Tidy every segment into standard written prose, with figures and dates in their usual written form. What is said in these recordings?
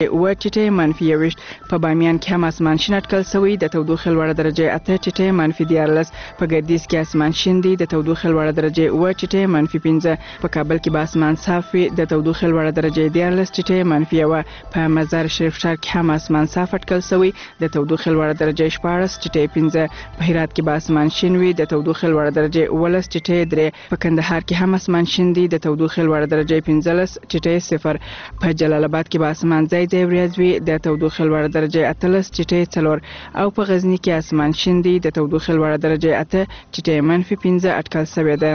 -21 په بامیان کې هم اسمان شین اټکل شوی د تودوخې لوړه درجه 8 -14 په ګردیز کې اسمان شین دی د تودوخې لوړه درجه 5 په کابل کې به اسمان صاف وي د تودوخې لوړه درجه 14 په مزار شریف ښار کې هم اسمان صاف اټکل شوی د تودوخې لوړه درجه 15 په هرات کې به اسمان شین وي د تودوخې لوړه درجه 3 په کندهار کې هم اسمان شین دی د تودوخې لوړه درجه 15 په جلال آباد کې به اسمان ځای ځای وریځ وي د تودوخې لوړه درجه 13 او په غزنی کې اسمان شین دی د تودوخې لوړه درجه 8 -5 اټکل شوی ده.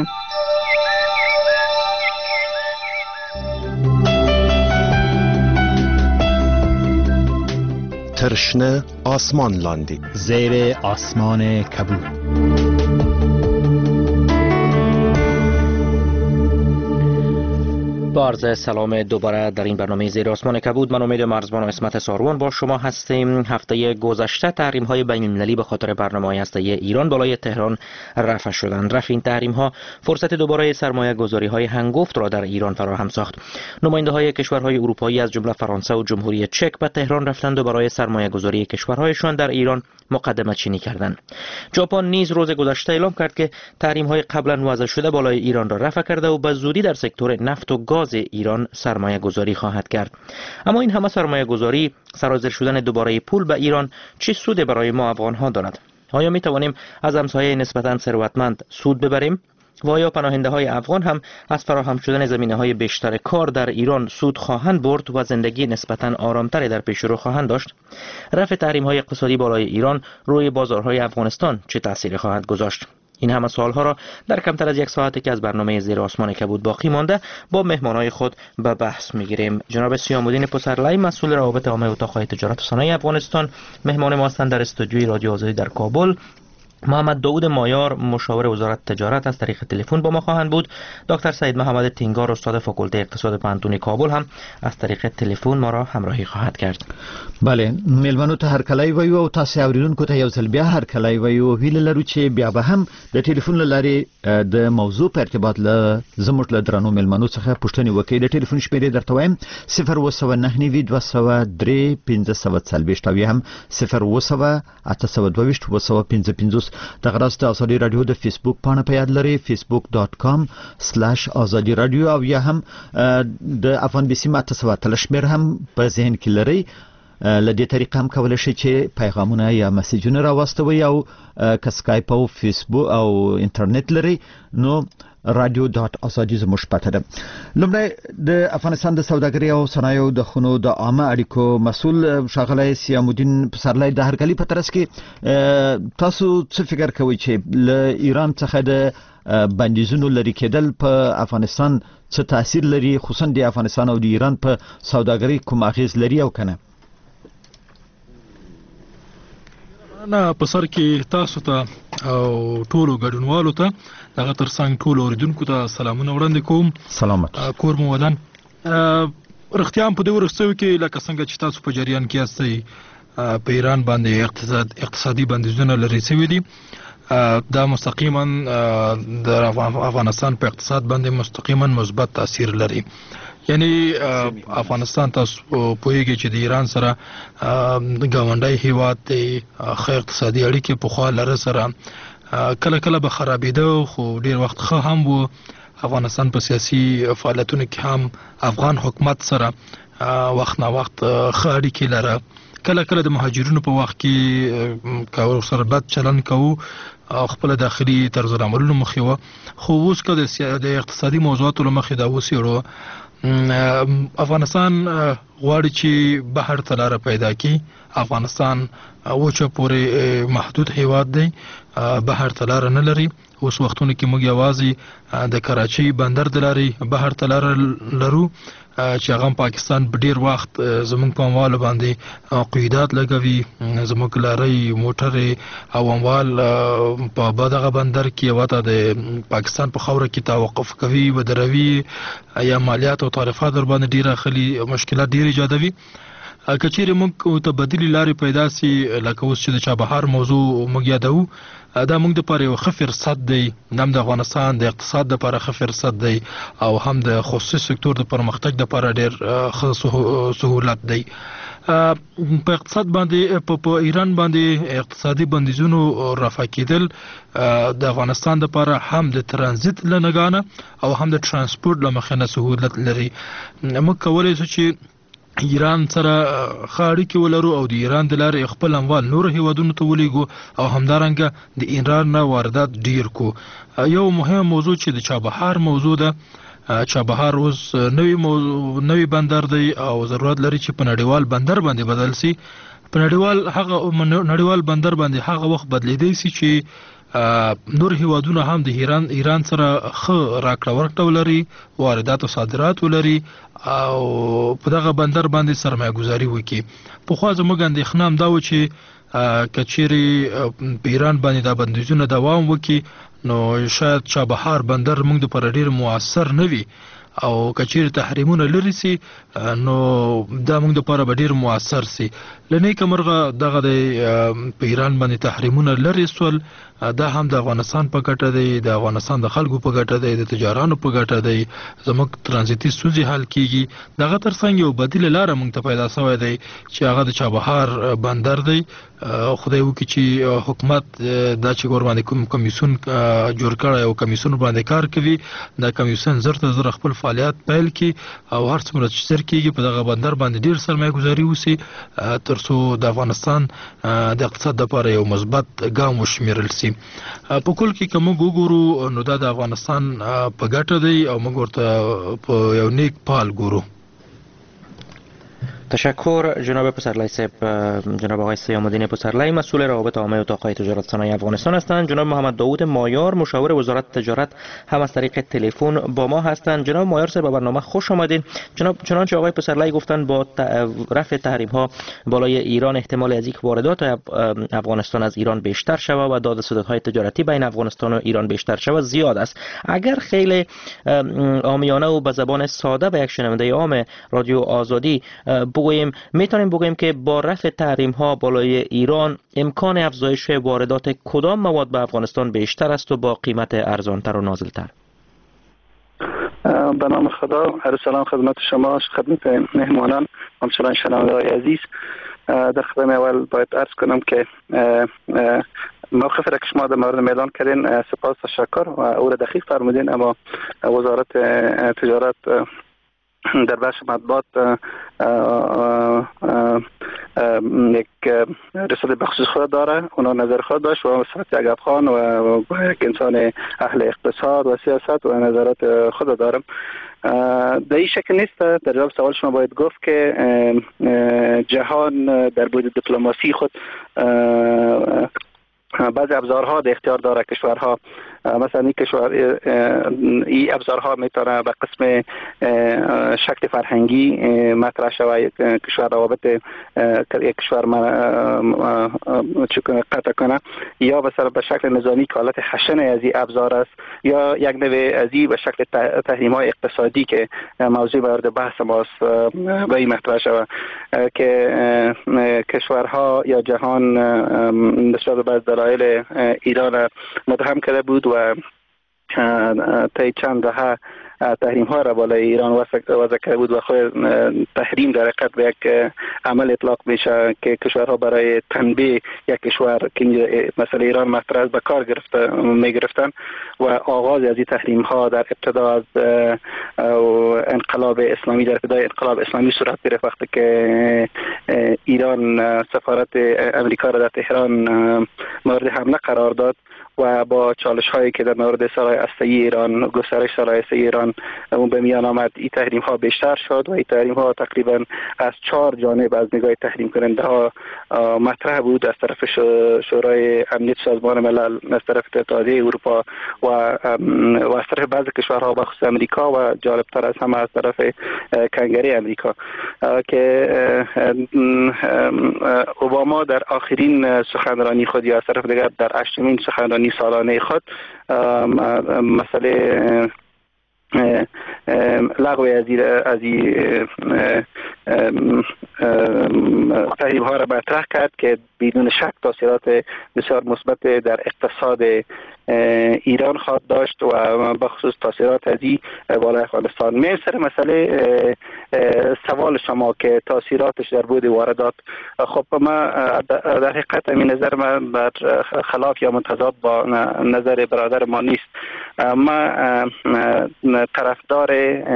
ترشنه آسمان لاندی زیر آسمان کبود. با عرض سلام دوباره در این برنامه زیر آسمان کبود. من امید مرزبان و اسمت ساروان با شما هستیم. هفته گذشته تحریم‌های بین‌المللی به خاطر برنامه‌های هسته‌ای ایران بالای تهران رفع شدند. رفع این تحریم‌ها فرصت دوباره سرمایه‌گذاری‌های هنگفت را در ایران فراهم ساخت. نماینده‌های کشورهای اروپایی از جمله فرانسه و جمهوری چک به تهران رفتند و برای سرمایه‌گذاری کشورهایشان در ایران مقدمه چینی کردند. ژاپن نیز روز گذشته اعلام کرد که تحریم‌های قبلا وضع شده بالای ایران را رفع کرده و به زودی در سکتور نفت و گاز ایران سرمایه گذاری خواهد کرد. اما این همه سرمایه گذاری، سرازیر شدن دوباره پول به ایران چه سود برای ما افغان ها دارد؟ آیا می توانیم از همسایه نسبتاً ثروتمند سود ببریم؟ و آیا پناهنده های افغان هم از فراهم شدن زمینه های بیشتر کار در ایران سود خواهند برد و زندگی نسبتاً آرامتری در پیش رو خواهند داشت؟ رفع تحریم های اقتصادی بالای ایران روی بازارهای افغانستان چه تأثیری خواهد گذاشت؟ این همه سوالها را در کمتر از یک ساعتی که از برنامه زیر آسمان کبود باقی مانده با مهمانای خود به بحث میگیریم. جناب سیام‌الدین پسرلی مسئول روابط عامه اتاق تجارت و صنایع افغانستان مهمان ما هستند در استودیوی رادیو آزادی در کابل. محمد داود مایار مشاور وزارت تجارت از طریق تلفن با ما خواهند بود. دکتر سعید محمد تینگار استاد فاکولته اقتصاد پوهنتون کابل هم از طریق تلفن ما را همراهی خواهد کرد. بله، ملمنو ته هر کله وایو او تاسو اوریدونکو ته یو ځل بیا هر کله وایو هیله لرو چې بیا به هم د ټلیفون لارې د موضوع په ارتباط له زموږ له درنو ملمنو څخه پوښتنې وکړي. د ټلیفون شمیرې درته وایم 0299205 او هم 0808225 دغه راست آزادی رادیو د فیسبوک پاڼه په یاد لري facebook.com/azadi radio او یا هم د افغان بیسی ماته سواتل شمیر هم په ذهن کې لري. لدې طریقه هم کولای شي چې پیغامونه یا میسجونه راوستوي او که سکایپ او فیسبوک او انټرنیټ لري نو radio.azadi زموږ پته ده. لومړی د افغانستان د سوداګرۍ او صنایعو د خونو د عامه اړیکو مسؤل ښاغلی سیام‌الدین پسرلی د هرکلي په ترڅ کې تاسو څه فکر کوئ چې له ایران څخه د بندیزونو لرې کېدل په افغانستان څه تاثیر لري، خصوصا د افغانستان او د ایران په سوداګرۍ کوم اغیز لري او کنه؟ نه په سر کې تاسو ته او ټولو ګډونوالو ته دغه ترڅنګ ټولو اوریدونکو ته سلامونه وړاندې کوم. سلامت کور مو ودان. رښتیا هم په دې ورستیو کې لکه څنګه چې تاسو په جریان کې یاستئ په ایران باندې اقتصادي بندیزونه لرې شوي دي. دا مستقیما د افغانستان په اقتصاد باندې مستقیما مثبت تاثیر لري. یعنی افغانستان تاسو پوهیږئ چې د ایران سره ګاونډی هیواد دی، ښه اقتصادي اړیکې پخوا لره سره کله کله به خرابېده خو ډیر وخت ښه هم و. افغانستان په سیاسي فعالیتونو کې هم افغان حکومت سره وخت نه وخت ښه اړیکې لره. کله کله د مهاجرینو په وخت کې کاور سره بد چلن کوو، خپل داخلي طرز العملونو مخې وه. خو اوس که د اقتصادي موضوعاتو له مخې دا وڅېړو افغانستان غواړي چې بهر ته لاره پیدا کړي. افغانستان وچه پورې محدود هیواد دی، بهر ته لاره نه لري. اوس وختونو کې موږ یوازې د کراچۍ بندر د لارې بهر ته لاره لرو چې هغه پاکستان په ډیر وخت زموږ په اموالو باندې قیودات لګوي. زموږ لارۍ موټرې او اموال په دغه بندر کې وته د پاکستان په خاوره کې توقف کوي، ودروي، یا مالیات او تعرفات ور باندې ډیر اخلي، مشکلات ډیر ایجادوي. کچېرې موږ ته بدیلې لارې پیدا سي لکه اوس چې د چابهار موضوع موږ یادوو دا موږ دپاره یو ښه فرصت دی هم د افغانستان د اقتصاد دپاره ښه فرصت دی او هم د خصوصي سکتور د پرمختګ دپاره ډېر ښه سهولت دی. په اقتصاد باندې په ایران باندې اقتصادي بندیزونو رفع کېدل د افغانستان لپاره هم د ترانزیت له نګانه او هم د ترانسپورت له مخې نه سهولت لري. موږ کولی شو چې ایران سره ښه اړیکې ولرو او د ایران د لارې خپل اموال نورو هیوادونو ته ولیږو او همدارنګه د ایران نه واردات ډیر کو. یو مهم موضوع چې د چابهار موضوع ده، چابهار اوس نوی بندر دی او ضرورت لري چې په نړیوال بندر باندې بدل سي. په نړیوال بندر باندې هغه وخت بدلیدي سي چې نور هیوادونه هم د ایران سره ښه راکړه ورکړه ولري، واردات او صادرات ولري او په دغه بندر باندې سرمایه گذاري وکړي. پخوا زموږ اندېښنه همدا و چې کچېرې په ایران باندې دا بندیزونه دوام وکړي نو شاید چابهار بندر موږ دپاره ډېر مؤثر نه وي او کچېرې تحریمونه لرې سي نو دا موږ دپاره به ډېر مؤثر سي. له نیکه مرغه دغه د په ایران باندې تحریمونه لرې سول، دا هم د افغانستان په ګټه دی، د افغانستان د خلکو په ګټه دی، د تجارانو په ګټه دی، زموږ ترانزیتي ستونزې حل کیږي. دغه ترڅنګ یو بدیله لاره موږ ته پیدا سوی دی چې هغه د چابهار بندر دی. خدای وکړي چې حکومت دا چې ور باندې کوم کمیسیون جوړ کړی او کمیسیون باندې کار کوي، دا کمیسیون زر ته زر خپل فعالیت پیل کړي او هر څومره چې زر کېږي په دغه بندر باندې ډېر سرمایه گذاري وسي ترڅو د افغانستان د اقتصاد لپاره یو مثبت ګام وشمیرل سي. په کل کې که موږ وګورو نو دا د افغانستان په ګټه دی او موږ ورته په یو نیک پال ګورو. تشکر جناب پسرلی صاحب. جناب آقای سیام الدین پسرلی مسئول روابط عامه اتاقهای تجارت صنایع افغانستان هستند. جناب محمد داوود مایار مشاور وزارت تجارت هم از طریق تلفن با ما هستند. جناب مایار صاحب به برنامه خوش آمدید. چنانچه آقای پسرلی گفتند با رفع تحریم ها بالای ایران احتمال از یک واردات افغانستان از ایران بیشتر شود و داد و ستدهای تجارتی بین افغانستان و ایران بیشتر شود زیاد است. اگر خیلی عامیانه و به زبان ساده به یک شنونده عام رادیو آزادی بگوییم، میتونیم بگوییم که با رفع تحریم ها بالای ایران امکان افزایش واردات کدام مواد به افغانستان بیشتر است و با قیمت ارزانتر و نازلتر؟ به نام خدا، عرض سلام خدمت شما، خدمت مهمانان، همچنان شنونده‌های عزیز. در خدمت اول باید عرض کنم که موقف را که شما در مورد میدان کردین سپاس و تشکر و او را دقیق فرمودین، اما وزارت تجارت در بخش مطبوعات یک رساله بخصوص خود داره، اونا نظر خود داشت و صفت یک افغان و یک انسان اهل اقتصاد و سیاست و نظرات خود دارم. در این شکل نیست. در جواب سوال شما باید گفت که جهان در بود دیپلماسی خود بعضی ابزارها در اختیار داره کشورها. مثلا این ابزارها میتونه به قسم شکل فرهنگی مطرح شود. یک کشور روابط یک کشور قطع کنه، یا مثلا به شکل نظامی که حالت خشن از این ابزار است، یا یک نوع از این به شکل تحریم های اقتصادی که موضوع مورد بحث ماست به این مطرح شود که کشورها یا جهان نسبت به دلایل ایران متهم کرده بود و طی چند دهه تحریم ها را بالای ایران وضع کرده بود و خود تحریم در حقیقت به یک عمل اطلاق میشه که کشورها برای تنبیه یک کشور که مثلا ایران مطرح به کار میگرفتن و آغاز از این تحریم ها در ابتدا از انقلاب اسلامی، در ابتدای انقلاب اسلامی صورت گرفت وقتی که ایران سفارت امریکا را در تهران مورد حمله قرار داد و با چالش هایی که در مورد سلاح هسته‌ای ایران، گسترش سلاح هسته‌ای ایران به میان آمد، این تحریم ها بیشتر شد و این تحریم ها تقریبا از 4 جانب از نگاه تحریم کننده ها مطرح بود، از طرف شورای امنیت سازمان ملل، از طرف اتحادیه اروپا و از طرف بعضی کشورها بخصوص امریکا و جالبتر از همه از طرف کنگره امریکا که اوباما در آخرین سخنرانی خود یا از طرف دیگر در 8مین سخنرانی سالانه خود مسئله لغو از تحریم ها را مطرح کرد که بدون شک تاثیرات بسیار مثبت در اقتصاد ایران خواهد داشت و بخصوص تاثیرات ازی بالای افغانستان. میریم سر مسئله سوال شما که تاثیراتش در بود واردات. خب ما در حقیقت این نظر من بر خلاف یا متضاد با نظر برادر ما نیست. ما طرفدار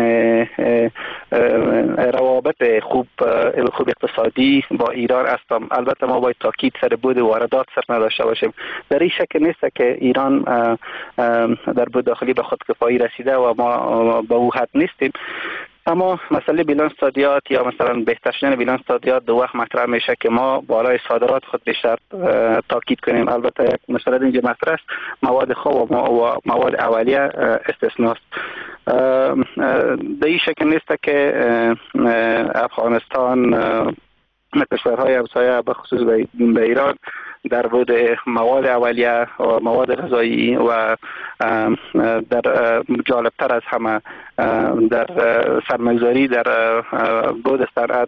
روابط خوب اقتصادی با ایران هستم. البته ما باید تاکید سر بود واردات سر نداشته باشیم. در این شک نیست که ایران در بود داخلی به خودکفایی رسیده و ما به او حد نیستیم، اما مسئله بیلانس صادرات یا مثلا بهتر شدن بیلانس صادرات دو وقت مطرح میشه که ما بالای صادرات خود بیشتر تاکید کنیم. البته یک مسئله اینجا مطرح است، مواد خام و مواد اولیه استثناست. در این شکل نیست که افغانستان کشورهای همسایه به خصوص به ایران در بود مواد اولیه و مواد غذایی و در جالبتر از همه در سرمایه‌گذاری در بود صنعت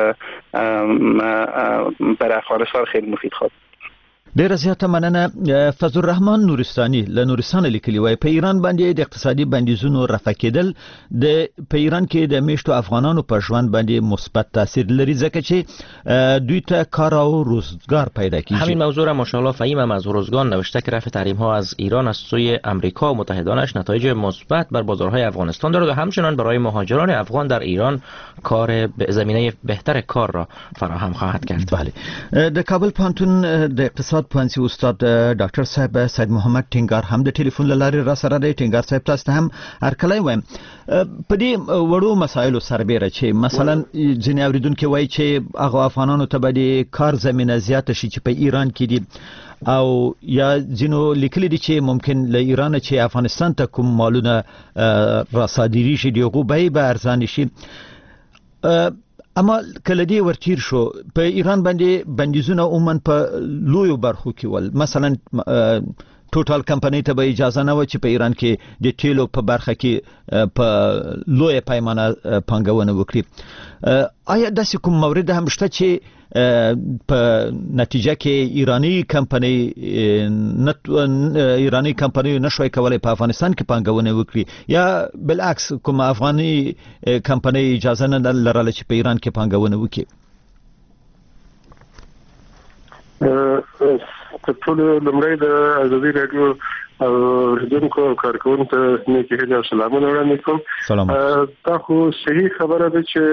برای افغانستان خیلی مفید خواهد. ډیره زیاته مننه. فضل الرحمن نورستاني له نورستان لیکلی وای په ایران باندې د اقتصادي بندیزونو رفع کېدل په ایران کې د میشتو افغانانو په ژوند باندې مثبت تاثیر لري ځکه چې دوی ته کار او روزگار پیدا کیږي. همین موضوع را ماشاءالله فهیم هم از روزگان نوشته که رفع تحریم ها از ایران از سوی امریکا و متحدانش نتایج مثبت بر بازارهای افغانستان دارد و همچنان برای مهاجران افغان در ایران کار به زمینه بهتر کار را فراهم خواهد کرد. بله. د کابل پوهنتون د اقتصاد پوهنځي استاد ډاکټر صاحب سید محمد ټینګار هم د ټلیفون له لارې را سره دی. ټینګار صاحب تاسو ته هم هرکلی وایم. په دې وړو مسایلو سربیره چې مثلا ځینې اوریدونکي وایي چې هغه افغانانو ته به د کار زمینه زیاته شي چې په ایران کې دي او یا ځینو لیکلي دي چې ممکن له ایران چې افغانستان ته کوم مالونه را صادري شي د هغو بیې به ارزانې شي. اما کله دې ورتیر شو په ایران باندې بندیزونه عموما په لویو برخو کې ول، مثلا ټوټال کمپنۍ ته به اجازه نه و چې په ایران کې د تیلو په برخه کې په لویه پیمانه پانګونه وکړي. آیا داسې کوم مورد هم شته چې په نتیجه کې ایرانی کمپنۍ نشوي کولای په افغانستان کې پانګونه وکړي یا بالعکس کوم افغاني کمپنۍ اجازه نه لرله چې په ایران کې پانګونه وکړي؟ ټول لمړی د ازادي رادیو ریډونکو کارکونکو ته نیکی هیله او سلامونه وړاندې کوم. دا خو صحیح خبره ده چې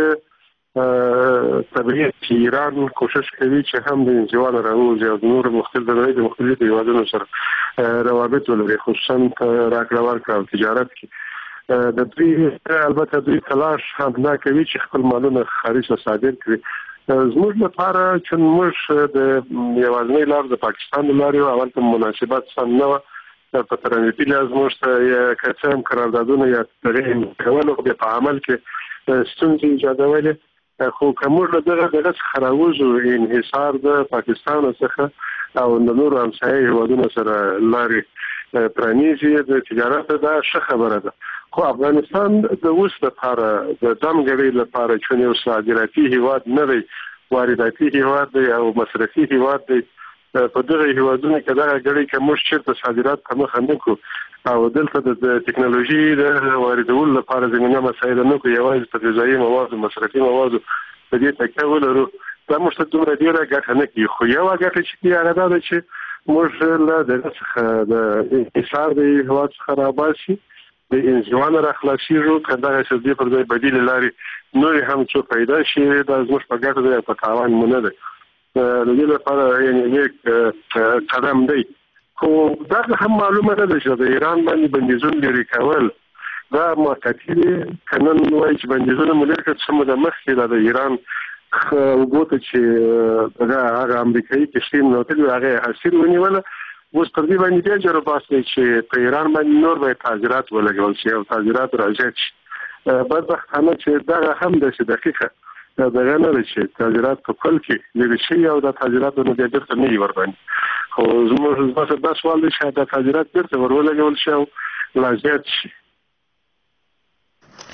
طبیعي چې ایران کوشش کوي چې هم د انزوا راوځي او نور مختلفو هیوادونو سره روابط ولري، خصوصا راکړه ورکړه او تجارت کې. د دوی البته دوی تلاش هم نه کوي چې خپل مالونه خارج ته صادر کړي. زموږ لپاره چې موږ د یوازینۍ لار د پاکستان د لارې او هلته مناسبات سم نه وه په ترانزیتي لحاظ موږ ته یا که څه هم قراردادونه یا تغییر کول خو بیا په عمل کې ستونزې ایجادولې. خو که موږ له دغه څخه راوځو انحصار د پاکستان څخه او د نورو همسایه هیوادونو سره لارې پرانیزي د تجارت دا ښه خبره ده. خو افغانستان د اوس لپاره د ځانګړي لپاره چې یو صادراتي هیواد نه دی، وارداتي هیواد دی او مصرفي هیواد دی. په دغه هیوادونو کې دغه غړي کې موږ چیرته صادرات په مخه نه کوو او دلته د ټکنالوژي د واردولو لپاره زمینه مسایل نه کوو، یوازې په غذایي موادو مصرفي موادو په دې تکیه ولرو. دا موږ ته دومره ډېره ګټه نه کوي. خو یوه ګټه چې کوي هغه دا ده چې موږ له دغه څخه د انحصار د هیواد څخه راباسي، د انزوا نه راخلاصېږو. که دغسې دې پر ځای بدیلې لارې نورې هم څو پیدا شي دا زموږ په ګټه دی او په تاوان مو نه دی. د دې لپاره یعنې یک قدم دی. خو دا هم معلومه نه ده چې د ایران باندې بندیزونه لرې کول دا موقتي دي. که نن وایي چې بندیزونه مو لرې کړل څه موده مخکې دا د ایران اوبو ته چې هغه امریکایي کښتۍ ننوتلې وې هغه یې حاصل ونیوله. اوس پر دې باندې بیا جرباس دی چې په ایران باندې نور باید تعذیرات ولګول شي او تعذیرات راجع شي. بدبختانه چې دغه هم داسې دقیقه دغه نه ده چې تعذیرات په کل کې لرې شي او دا تعذیرات نو بیا بېرته نه وي ورباندې. خو زموږ دا سوال دی چې دا تعذیرات بېرته ور ولګول شي او لا زیات شي.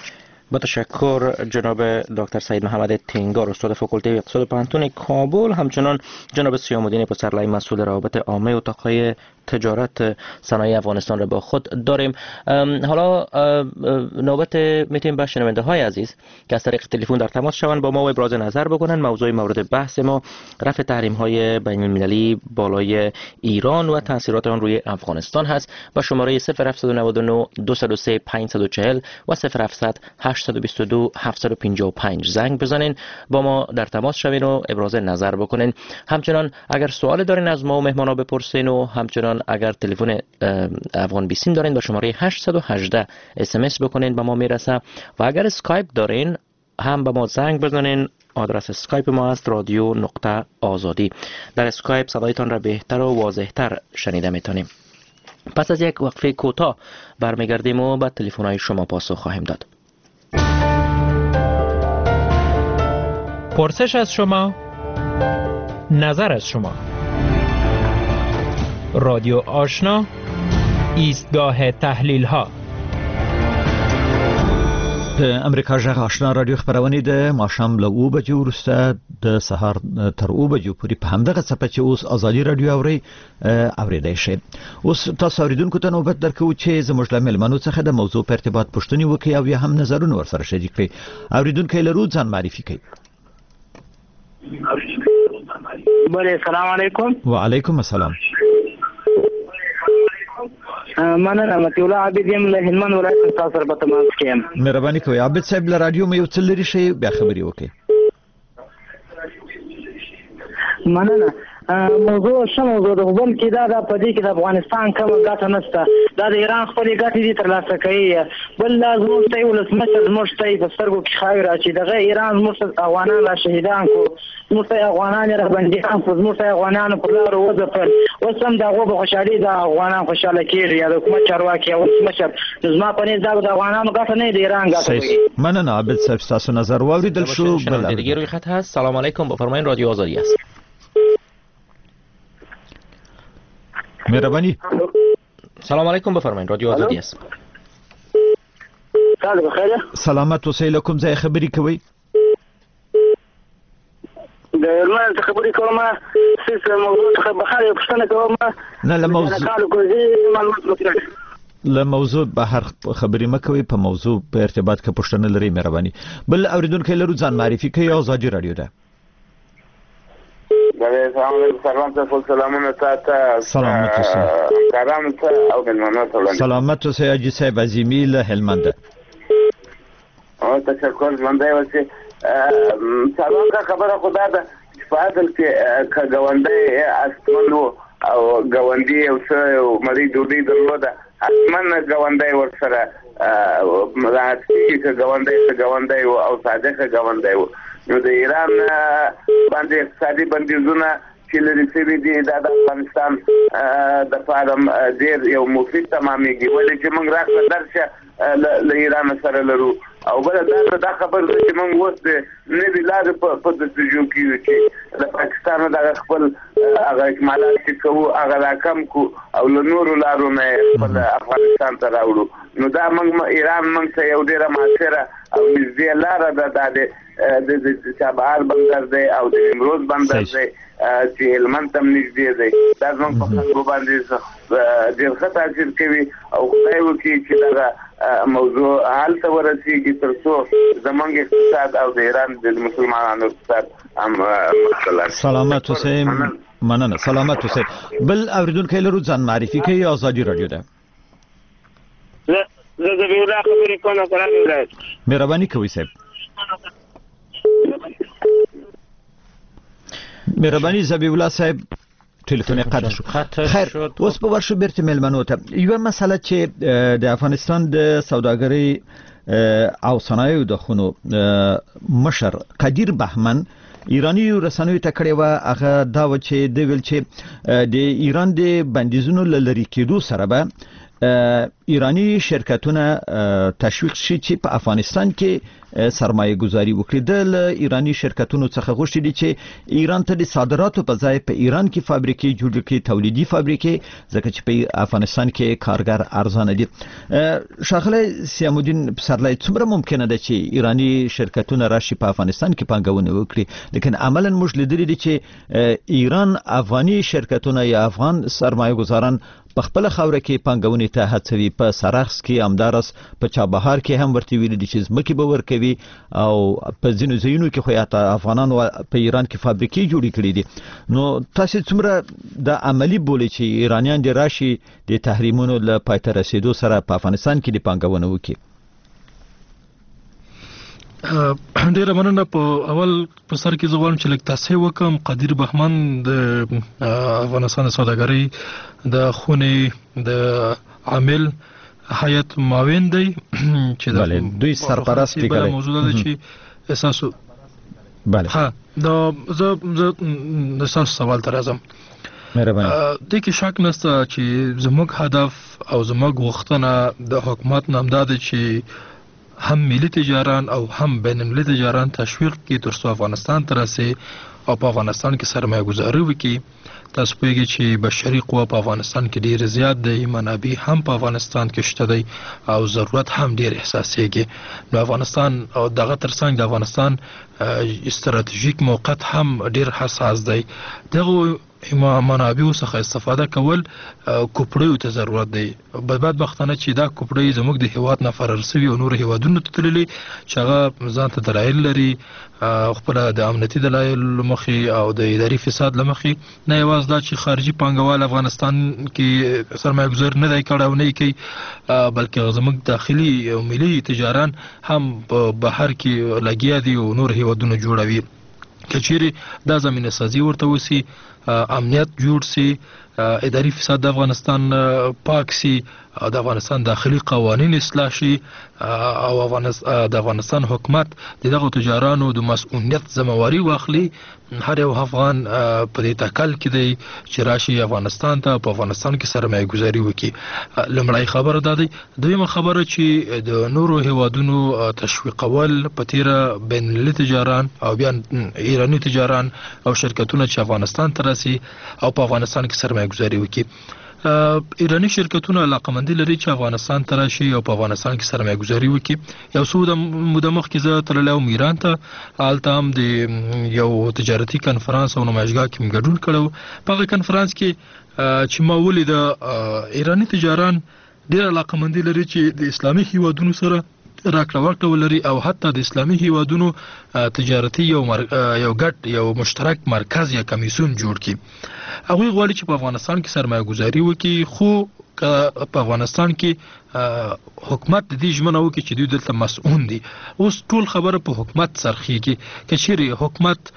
با تشکر جناب دکتر سعید محمد تنگار استاد فاکولته اقتصاد پانتون کابل، همچنان جناب سیام‌الدین پسرلی مسئول روابط عامه اتاق تجارت صنایع افغانستان را با خود داریم. حالا نوبت میتیم به شنونده های عزیز که از طریق تلفن در تماس شوند با ما و ابراز نظر بکنن. موضوع مورد بحث ما رفع تحریم های بین المللی بالای ایران و تاثیرات آن روی افغانستان هست. با شماره 0799 203 540 و 0700 822 755 زنگ بزنین، با ما در تماس شوین و ابراز نظر بکنین. همچنان اگر سوال دارین از ما و مهمانا بپرسین و همچنان اگر تلفن افغان بیسیم دارین با شماره 818 SMS بکنین به ما میرسه و اگر اسکایپ دارین هم به ما زنگ بزنین. آدرس اسکایپ ما است رادیو نقطه آزادی. در اسکایپ صدایتان را بهتر و واضحتر شنیده میتونیم. پس از یک وقفه کوتاه برمیگردیم و به تلفن‌های شما پاسخ خواهیم داد. پرسش از شما، نظر از شما. رادیو آشنا، ایستگاه تحلیل ها. امریکا جغ آشنا رادیو خبرونه ده ماښام له 2 بجې وروسته د سهار تر 2 بجو پورې په همدغه څپه چې اوس ازادي رادیو اوریدای شئ. اوس تاسو اوریدونکو ته نوبت درکوو چې زموږ له مېلمنو څخه د موضوع په ارتباط پوښتنې وکړي او یا هم نظرونه ورسره شریک کړي. اوریدونکي لرو ځان معرفي کړئ. بله، السلام علیکم. وعلیکم السلام. مننه. مطیع الله عابد یم له هلمند ولایت تاسو سره په تماس کې یم. مهرباني کوئ عابد صاحب، له رادیو مې یو څه لرې شئ بیا خبرې وکړئ. مننه. موضوع څه موضوع ده، بل کې دا په دې کې د افغانستان کومه ګټه نشته. دا د ایران خپلې ګټې دي ترلاسه کوي. بل زموږ ته یې ولسمشر زموږ ته یې په سترګو کې خاوې راچي. دغه ایران زموږ ته افغانان را شهیدان کړو، زموږ ته افغانان را بندیان کړو، زموږ ته افغانانو پر لارو وځپل. اوس هم د هغو په خوشحالي د افغانان خوشحاله کېږي یا د حکومت چارواکي یا ولسمشر. نو زما په نظر دا د افغانانو ګټه نه د ایران ګټه وي. مننه عابد صاحب، ستاسو نظر واوریدل شو. بل دیگه روی خط هست. سلام علیکم، بفرمایید رادیو آزادی است. مهربانی. سلام علیکم، بفرمایید رادیو آزادی است. سلامت اوسئ. له کوم ځای خبرې کوئ؟ د هلمند څخه خبرې کوم. څه موضوع څخه بهر یو پوښتنه کوم. نه، له موضوع بهر خبرې مه کوئ. په موضوع په ارتباط کې پوښتنه لرئ مهرباني. بل اوریدونکی لرو ځان معرفي کوي. آزادي رادیو ده. السلام علیکم. سلامونه تاسو. سلامت اوسئ. کارام ته او مېلمنو ته. سلامت اوسئ حاجي صاحب عظیمی له هلمند. او تشکر منده وسی. سلام کا خبره خدا ده چې په اصل کې کګوندې استمنو او ګوندې او څه مړی ډوډۍ درلوده. اصمن ګوندې ورسره راځي ګوندې او صادقه ګوندې. نو د ایران باندې اقتصادي بندیزونه چې لري شوي دي دا د افغانستان د پاره ډېر یو مفید تمامېږي، ولې چې موږ راځو درشه له ایران سره لرو. او بل دا خبر ده چې موږ اوس د نوې لارې په دستجو کې یو چې د پاکستان د خپل هغه اکمالات چې کوو هغه راکم کو او له نورو لارو نه خپل افغانستان ته راوړو. نو دا موږ ایران موږ ته یو ډېره مؤثره او نږدې لاره ده. دا د چابهار بندر دی او د نیمروز بندر دی چې هلمند ته نږدې دی. دا زموږ په خلکو باندې ډېر ښه تاثیر کوي او خدای وکړي چې دغه موضوع هلته ورسېږي تر څو زموږ اقتصاد او د ایران د مسلمانانو اقتصاد هم مثلا. سلامت اوسئ. مننه. سلامت اوسئ. بل اوریدونکی لرو ځان معرفي کوي. آزادي رادیو ده. زه ذبیح الله خبرې کوم. قرآن ولایت. مهرباني کوئ صاحب. مهرباني ذبیح الله صاحب ټلیفون قطع شو. خیر، اوس په ورشو بیرته مېلمنو ته. یوه مسله چې د افغانستان د سوداګرۍ او صنایعو د خونو مشر قدیر بهمن ایرانی رسنیو ته کړې وه، هغه دا و چې د ویل چې د ایران د بندیزونو له لرې کېدو سره به ایرانی شرکتونه تشویق شي چې په افغانستان کې سرمایه گذاري وکړي. د ایرانی شرکتونو څخه غوښتي دي چې ایران ته د صادراتو په ځای په ایران کې فابریکې جوړ کړي، تولیدي فابریکې، ځکه چې په افغانستان کې کارګر ارزانه دي. ښاغلی سیامالدین پسرلی، څومره ممکنه ده چې ایرانی شرکتونه راشي په افغانستان کې پانګونه وکړي، لیکن عملاً موږ لیدلی دي چې ایران افغاني شرکتونه یا افغان سرمایه گذاران په خپل خاوره کې پانګونې ته هڅوي. په سرخس کې، همدارس په چابهار کې هم ورته ویلي دي چې ځمکې به ورکوي، او په ځینو ځایونو کې خو یا افغانانو په ایران کې فابریکې جوړې کړې دي. نو تاسو څومره د عملی بولي چې ایرانیان دې راشي د تحریمونو له پای ته رسیدو سره په افغانستان کې د پانګونه وکړي؟ ډیره مننه. په اول په سر کې زه غواړم چې لږ تاسې وکم. قدیر بهمن د افغانستان د سوداګرۍ د خونې د عامل هیئت معاون دی چې دوی سرپرست دی. بل موضوع ده چې اساسو ها دا زه د سوال تر ازم د کې شک نشته چې زموږ هدف او زموږ غوښتنه د حکومت نامدا ده چې هم ملي تجاران او هم بین المللي تجاران تشویق کی تر څو افغانستان ته راسي او په افغانستان کې سرمایه گذاري وکړي. تاسو پوهیږئ چې بشري قوه په افغانستان کې ډیر زیات دی، منابع هم په افغانستان کې شته دی او ضرورت هم ډیر احساسېږي. نو افغانستان او دغه ترڅنګ د افغانستان استراتیژیک موقعیت هم ډیر حساس دی. دغه منابعو څخه استفاده کول کوپړیو ته ضرورت دی. بدبختانه چې دا کوپړی زموږ د هیواد نه فرار شوي او نور هیوادونو ته تللي چې هغه ځان ته دلایل لري، خپل د امنیتي دلایل مخې او د اداري فساد لمخې، نه یوازې دا چې خارجي پانګوال افغانستان کې سرمایه گذاري نه دی کړی او نه یې کوي، بلکې زموږ داخلي او ملي تجاران هم په بهر کې لګیا دي او نور هیوادونه جوړوي. که چیرې دا زمینه سازي ورته وسي، امنیت جوړ سي، اداري فساد د افغانستان پاک سي، د افغانستان داخلي قوانین اصلاح شي او د افغانستان حکومت دغه تجارانو د مسؤلیت ذمہواری واخلي. هر یو افغان په دې تکل کې دی چې راشي افغانستان ته، په افغانستان کې سرمایه گذاري وکړي. لومړی خبره دا دی. دویمه خبره چې د نورو هیوادونو تشویقول په تیره بین المللي تجاران او بیا ایرانی تجاران او شرکتونه چې افغانستان ته راسي او په افغانستان کې سرمایه گذاري وکړي. ایرانی شرکتونه علاقمندي لري چې افغانستان ته راشي او په افغانستان کې سرمایه گذاري وکړي. یو څو د موده مخکې زه تللی وم ایران ته، هلته هم د یو تجارتي کنفرانس او نمایشګاه کې مې ګډون کړی. په هغه کنفرانس کې چې ما ولیده ایرانی تجاران ډېر علاقمندي لري چې د اسلامي هیوادونو سره راکړه ورکړه ولري او حتی د اسلامي هیوادونو تجارتي یو ګډ یو مشترک مرکز یا کمیسیون جوړ کړي. هغوی غواړي چې په افغانستان کې سرمایه گذاري وکړي، خو په افغانستان کې حکومت د دې ژمنه وکړي چې دوی دلته مسؤون دي. اوس ټول خبره په حکومت سرخیږي. که چیرې حکومت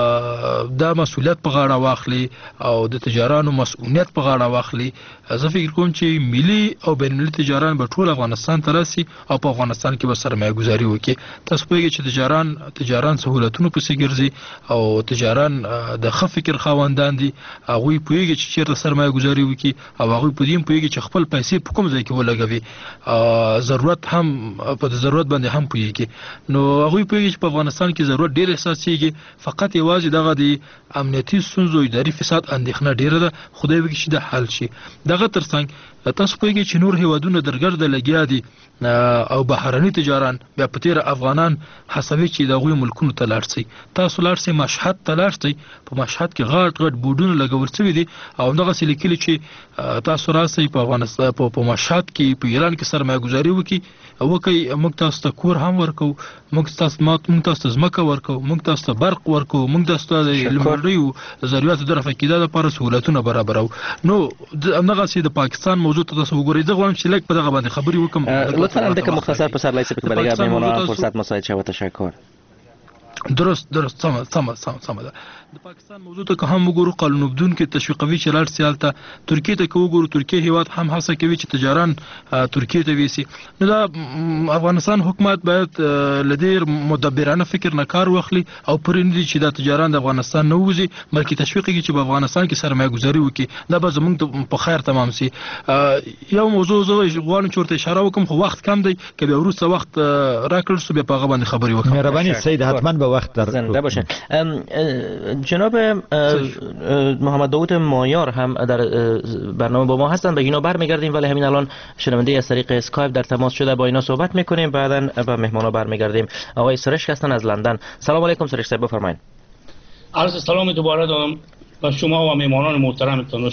دا مسؤلیت په غاړه واخلي او د تجارانو مسؤلیت په غاړه واخلي، زه فکر کوم چې ملي او بین المللي تجاران به ټول افغانستان ته راسي او په افغانستان کې به سرمایه گذاري وکړي. تاسو پوهیږئ چې تجاران سهولتونو پسې ګرځي او تجاران د ښه فکر خاوندان دي. هغوی پوهیږي چې چیرته سرمایه گذاري وکړي او هغوی په دې پوهیږي چې خپل پیسې په کوم ځای کې ولګوي. ضرورت هم په ضرورت باندې هم پوهیږي. نو هغوی پوهیږي چې په افغانستان کې ضرورت ډېر احساسېږي، فقط یوازې دغه د امنیتي ستونزو اداري فساد اندېښنه ډېره ده. خدای وکړي چې د حل شي. دغه ترڅنګ تاسو پوهیږئ چې نور هیوادونه درګرده لګیا دي او بهرني تجاران بیا په تیره افغانان حسابي چې د هغوی ملکونو ته لاړ شي. تاسو لاړ شئ مشهد ته لاړ شئ، په مشهد کې غټ غټ بورډونه لګول شوي دي او همدغسې لیکلي چې تاسو راسئ په افغانستان په مشهد کې په ایران کې سرمایه گذاري وکړي، موږ تاسو ته کور هم ورکو، موږ تاسو ته ځمکه ورکو، موږ تاسو ته برق ورکو، موږ تاسو ته د لومړنیو ضرورتو د رفع کېدا لپاره سهولتونه برابرو. نو همدغسې د پاکستان موضوع ته تاسو وګورئ. زه غواړم چې لږ په دغه باندې خبرې وکړم. لطفا هم دکه مختصر پسرلی سپک برای مهمانان فرصت مساعد شود. تشکر. درست سم ده. د پاکستان موضوع ته که هم وګورو قانون بدون کې تشویقوي چې لاړ سیال ته ترکیه ته که وګورو ترکیه هیواد هم هڅه کوي چې تجاران ترکیه ته ویسي. نو دا افغانستان حکومت باید لدیر مدبرانه فکر نه کار واخلي او پرېندي چې دا تجاران د افغانستان نه وځي بلکې تشویق کوي چې په افغانستان کې سرمایه گذاري وکړي. دا به زموږ په خیر تمام سي. یو موضوع زه غواړم چې ورته اشاره وکم خو وخت کم دی که بیا وروسته وخت راکړل سو بیا په هغه باندې خبرې وکړم. مهرباني سید حتما به وقت در زنده باشین. جناب محمد داوود مایار هم در برنامه با ما هستن، به اینا برمیگردیم ولی همین الان شنونده از طریق اسکایپ در تماس شده با اینا صحبت میکنیم، بعدا به مهمانا برمیگردیم. آقای سرشک هستن از لندن. سلام علیکم سرشک صاحب، بفرمایید. عرض سلام دوباره دارم با شما و مهمانان محترمتون.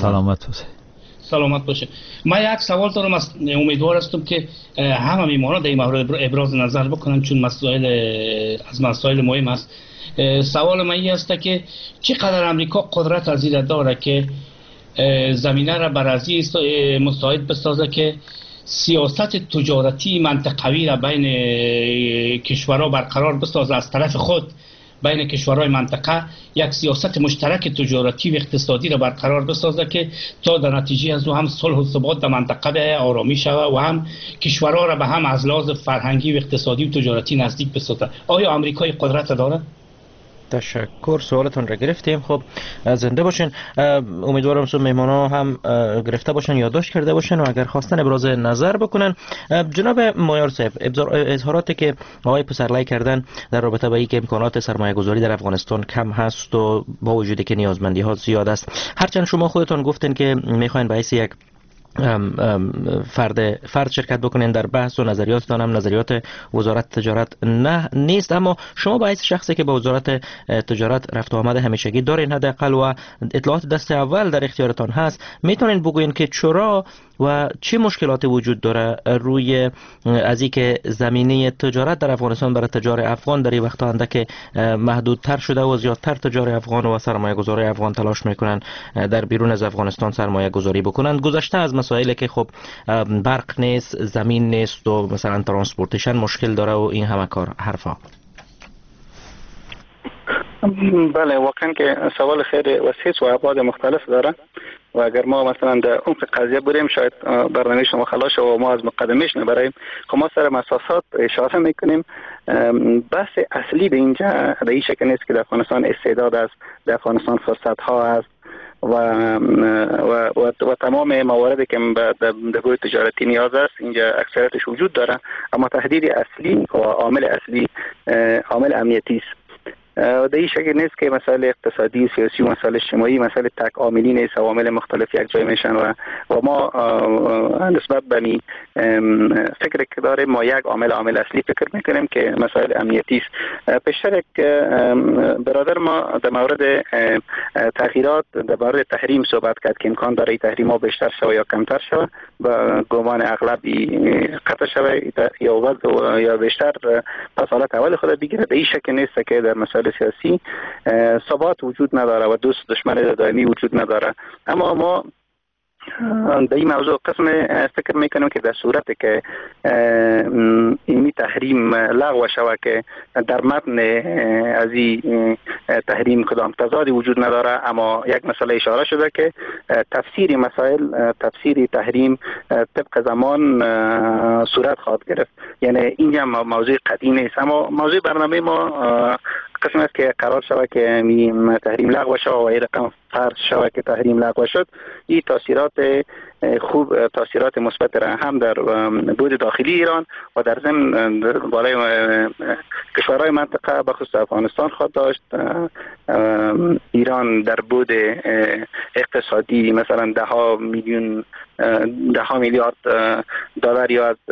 سلامت باشه. من یک سوال دارم، امیدوار هستم که همه میمانان در این مورد ابراز نظر بکنن چون از مسائل مهم است. سوال من این است که چقدر امریکا قدرت از این داره که زمینه را بر ازی مساعد بسازه که سیاست تجارتی منطقوی را بین کشورها برقرار بسازه، از طرف خود بین کشورهای منطقه یک سیاست مشترک تجارتی و اقتصادی را برقرار بسازه که تا در نتیجه از او هم صلح و ثبات در منطقه به آرامی شود و هم کشورها را به هم از لحاظ فرهنگی و اقتصادی و تجارتی نزدیک بسازه. آیا امریکای قدرت داره؟ تشکر، سوالتون را گرفتیم. خب زنده باشین. امیدوارم سو مهمانا هم گرفته باشن، یادداشت کرده باشن و اگر خواستن ابراز نظر بکنن. جناب مایار صاحب، اظهاراتی که آقای پسرلی کردن در رابطه با اینکه امکانات سرمایه گذاری در افغانستان کم هست و با وجودی که نیازمندی ها زیاد است، هرچند شما خودتون گفتین که میخواین باعث یک فرد شرکت بکنین در بحث و نظریاتتان هم نظریات وزارت تجارت نیست، اما شما باعث شخصی که با وزارت تجارت رفت و آمد همیشگی دارین حداقل و اطلاعات دست اول در اختیارتان هست، میتونین بگوین که چرا و چه مشکلاتی وجود داره روی از اینکه زمینه تجارت در افغانستان برای تجار افغان در این وقت آنده که محدودتر شده و زیادتر تجار افغان و سرمایه گذاری افغان تلاش میکنن در بیرون از افغانستان سرمایه گذاری بکنن، گذشته از مسائلی که خب برق نیست، زمین نیست و مثلا ترانسپورتیشن مشکل داره و این همه کار حرفا. بله، واقعا که سوال خیلی وسیع و ابعاد مختلف داره و اگر ما مثلا در عمق قضیه بریم شاید برنامه شما خلاص و ما از مقدمش نبریم. خب ما سر مساسات اشاره میکنیم. بحث اصلی به اینجا به این شکل نیست که در افغانستان استعداد است، در افغانستان فرصت ها است و تمام مواردی که به گروه تجارتی نیاز است اینجا اکثریتش وجود داره، اما تهدید اصلی و عامل اصلی عامل امنیتی است. در این شکل نیست که مسائل اقتصادی، سیاسی و مسائل اجتماعی مسائل تک عاملی نیست، عوامل مختلف یک جای میشن و ما نسبت به فکر که داریم ما یک عامل اصلی فکر میکنیم که مسائل امنیتی است. پیشتر برادر ما در مورد تغییرات در مورد تحریم صحبت کرد که امکان داره تحریم ها بیشتر شود یا کمتر شود و گمان اغلبی قطع شود یا بیشتر پس حالت اول خود بگیره. به این شکل نیست که در مسائل سیاسی ثبات وجود نداره و دوست دشمن دائمی وجود نداره، اما ما در این موضوع قسم فکر میکنم که در صورتی که این تحریم لغو شود که در متن از این تحریم کدام تضادی وجود نداره، اما یک مسئله اشاره شده که تفسیر مسائل، تفسیر تحریم طبق زمان صورت خواهد گرفت. یعنی اینجا موضوع قطعی نیست، اما موضوع برنامه ما قسم است که قرار شود که تحریم لغو شود و این رقم فرض شود که تحریم لغو شد. این تاثیرات خوب، تاثیرات مثبت را هم در بود داخلی ایران و در ضمن بالای کشورهای منطقه بخصوص افغانستان خواهد داشت. ایران در بود اقتصادی مثلا 10 میلیارد دلار یا از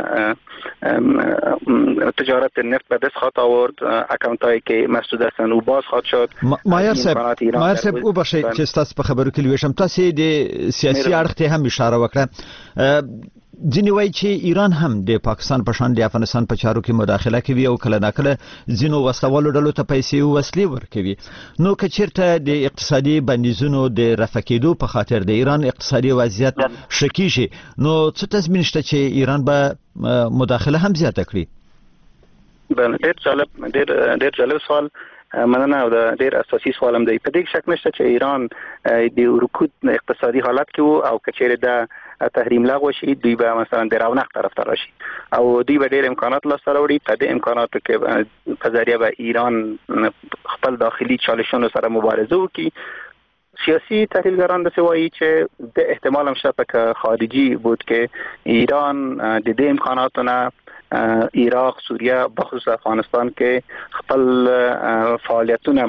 تجارت نفت به دست خواهد آورد. اکانت هایی که مسدود هستند او باز خواهد شد. مایار صاحب او بخشی چې تاسو په خبرو کې لوي شم، تاسو د سیاسي اړخ ته هم اشاره وکړه. ځینې وایي چې ایران هم د پاکستان په شان د افغانستان په چارو کې مداخله کوي او کله ناکله ځینو وسلوالو ډلو ته پیسې او وسلې ورکوي. نو که چیرته د اقتصادي بندیزونو د رفع کېدو په خاطر د ایران اقتصادي وضعیت ښه کیږي، نو څه تضمین شته چې ایران به مداخله هم زیاته کړي؟ ډېر جالب سوال مننه او د ډېر اساسي سوال هم دی. په دې شک نشته چې ایران د رکود اقتصادي حالت کې وو او کچېره د تحریم لغوه شي دوی به مثلا د رونق طرف ته راشي او دوی به ډېر امکانات لاسته راوړي. په دې امکاناتو کې په ذریعه به ایران خپل داخلي چالشونو سره مبارزه وکړي. سیاسی تحلیلگران دسته وایي چې د احتمال هم شته که خارجي بود که ایران د دې امکاناتونه عراق، سوریه، بخصوص افغانستان کې خپل فعالیتونه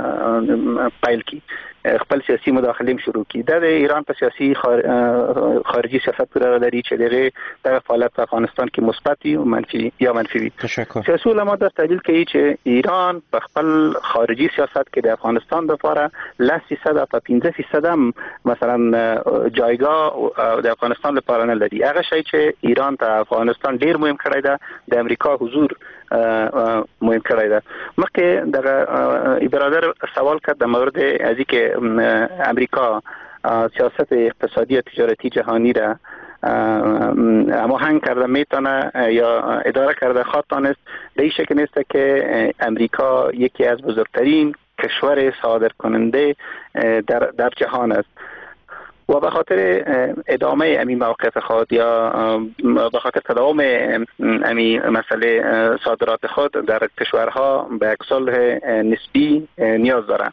پیل کی، خپل سیاسي مداخله شروع کی. د ایران په سیاسي خارجي سیاست پورې لري چې دغه د فعالیت په افغانستان کې مثبت او منفي یا منفي وي. سیاسي علما د تحلیل کوي چې ایران په خپل خارجي سیاست کې د افغانستان لپاره 10% تا 15% مثلا جایگاه د افغانستان لپاره نه لري. هغه شی چې ایران ته افغانستان ډیر مهم کړی ده د امریکا حضور مهم کړی ده. مخکې دغه برادر سوال کرد در مورد ازی که امریکا سیاست اقتصادی و تجارتی جهانی را هماهنگ کرده میتونه یا اداره کرده خواهد دانست. به این شکل نیست که امریکا یکی از بزرگترین کشور صادر کننده در جهان است و به خاطر ادامه امی موقف خود یا به خاطر تداوم امی مسئله صادرات خود در کشورها به یک صلح نسبی نیاز دارند.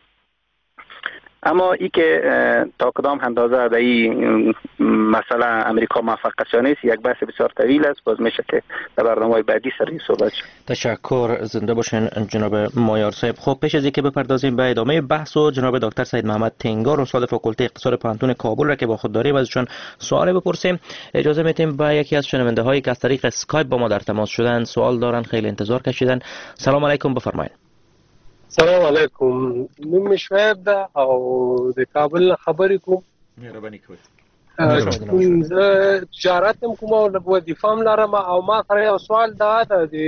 اما ای که تا کدام اندازه در این مسئله امریکا موفق نیست یک بحث بسیار طویل است. باز میشه که در برنامه‌های بعدی سر این صحبت شد. تشکر، زنده باشین جناب مایار صاحب. خب پیش از اینکه بپردازیم به ادامه بحث و جناب دکتر سید محمد تنگار استاد فاکولته اقتصاد پانتون کابل را که با خود داریم ازشون سوال بپرسیم، اجازه میتیم با یکی از شنونده هایی که از طریق اسکایپ با ما در تماس شدن سوال دارن، خیلی انتظار کشیدن. سلام علیکم، بفرمایید. سلام علیکم، نوم شعیب ده او د کابل خبرې کوم. مهرباني کوئ. زه تجارت هم کوم او وظیفه هم لرم او ما سره یو سوال دا ده د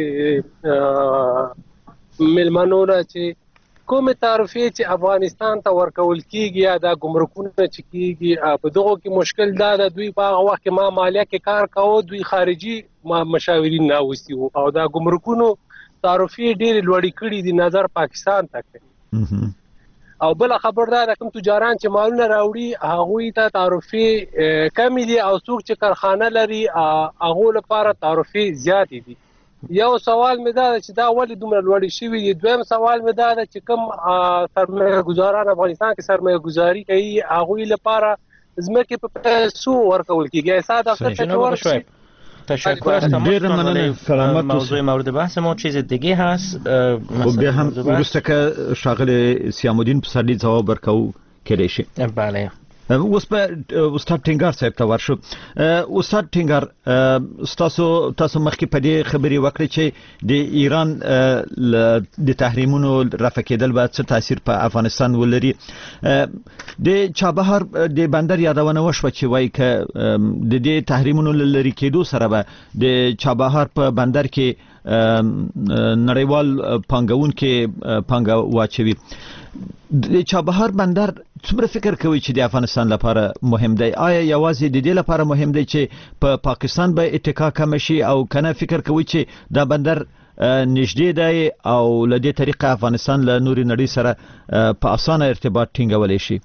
میلمنو نه چې کومې تعرفې چې افغانستان ته ورکول کیږي یا د ګمرکونو چې کیږي په دغو کې مشکل دا ده دوی په هغه وخت کې ما مالیه کې کار کاوه، دوی خارجي مشاورین راوستي وو او دا ګمرکونو تعرفې ډېرې لوړې کړي دي نظر پاکستان ته کوي. او بل خبر دا کوم تجاران چې مالونه راوړي هغوی ته تعرفې کمې دي او څوک چې کارخانه لري هغو لپاره تعرفې زیاتې دي. یو سوال مې دا ده چې دا ولې دومره لوړې شوي دي. دویم سوال مې دا ده چې کوم سرمایه گزاران افغانستان کې سرمایه گزاري کوي هغوی لپاره ځمکې په پیسو ورکول کېږي. حساب دفتر ته ورشي. تشکر از تماس. موضوع مورد بحث ما چیز دیگه هست. بیا هم درسته که شاغل سیامالدین پسرلی جواب ورکو کړی شي. بله. اوس په استاد ټینګار صاحب ته ورشو. استاد ټینګار، تاسو مخکې په دې خبرې وکړې چې د ایران د تحریمونو رفع کېدل به څه تاثیر په افغانستان ولري. د چابهار د بندر یادونه وشوه چې وایي که د دې تحریمونو لرې کېدو سره به د چابهار په بندر کې نړیوال پانګونکي پانګه واچوي. د چابهار بندر څومره فکر کوي چې د افغانستان لپاره مهم دی؟ آیا یوازې د دې لپاره مهم دی چې په پاکستان به اتکا کم شي او کنه فکر کوي چې دا بندر نږدې دی او له دې طریقه افغانستان له نورې نړۍ سره په اسانه ارتباط ټینګولی شي؟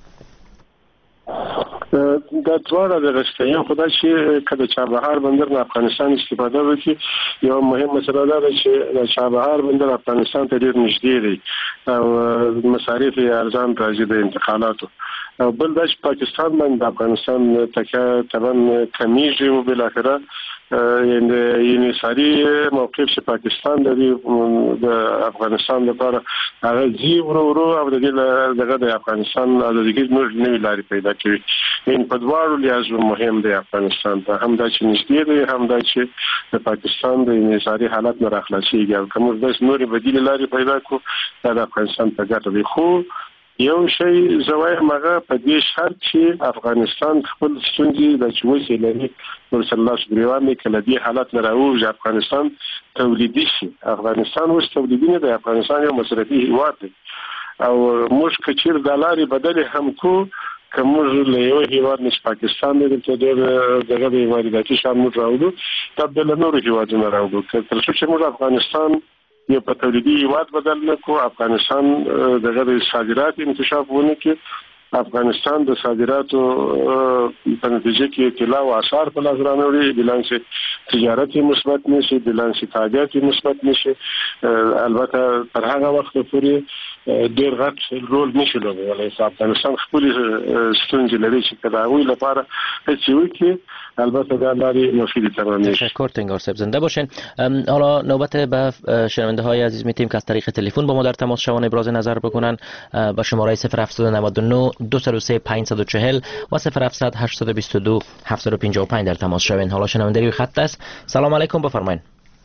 دا دواړه د غشتیان خدای چې کله چابهار بندر د افغانستان استفاده وکړي یو مهم مسله ده چې د چابهار بندر افغانستان ته ډیر نږدې دی او مصارف یې ارزان راځي د انتقالاتو. بل دا چې پاکستان باندې د افغانستان تکه تبن کمیږي او بل اخره یعنی ساری موقف چې پاکستان د افغانستان لپاره هغه زی ورو او د افغانستان د نور نوې لارې پیدا کوي. ان په دواړو لحاظو مهم دی افغانستان ته، هم دا چې نږدې دی هم دا چې د پاکستان د انحصاري حالت نه راخلاصېږي او که موږ داسې نورې بدیلې لارې پیدا کړو دا د افغانستان په ګټه دی. خو یو شی زه وایم هغه په دې شرط چې افغانستان خپل ستونزې د چوسې لري ورسره لاس ګریوان کې له دې حالت نه راوځي افغانستان تولیدي شي. افغانستان اوس تولیدي نه دی، افغانستان یو مصرفي هیواد دی او موږ که چیرې د لارې بدلې هم کو کوم له یو هیواد نش پاکستان دې ته دغه د وارداتي شان موږ راوړو تبدل نور هیوادونه راوړو تر څو چې موږ افغانستان یو په تولیدي هیواد بدل نکو افغانستان دغه د صادرات انکشاف ونه کې افغانستان د صادراتو په نتیجه کې طلا او اثار په لاس راوړي بیلانس تجارتي مثبت نشي بیلانس تاجراتي مثبت نشي البته تر هغه وخت پورې ډیر غټ رول نشي لوبولی افغانستان خپل ستونزې لري چې کداوی لپاره هیڅ یو کې البته دا لاري مفیدی تمامی تشکر تنگار صاحب زنده باشین. حالا نوبت به شنونده های عزیز میتیم که از طریق تلفن با ما در تماس شوند ابراز نظر بکنن با شماره 0799 203 540 و 0700 822 755 در تماس شوین. حالا شنونده روی خط است. سلام علیکم بفرمایید.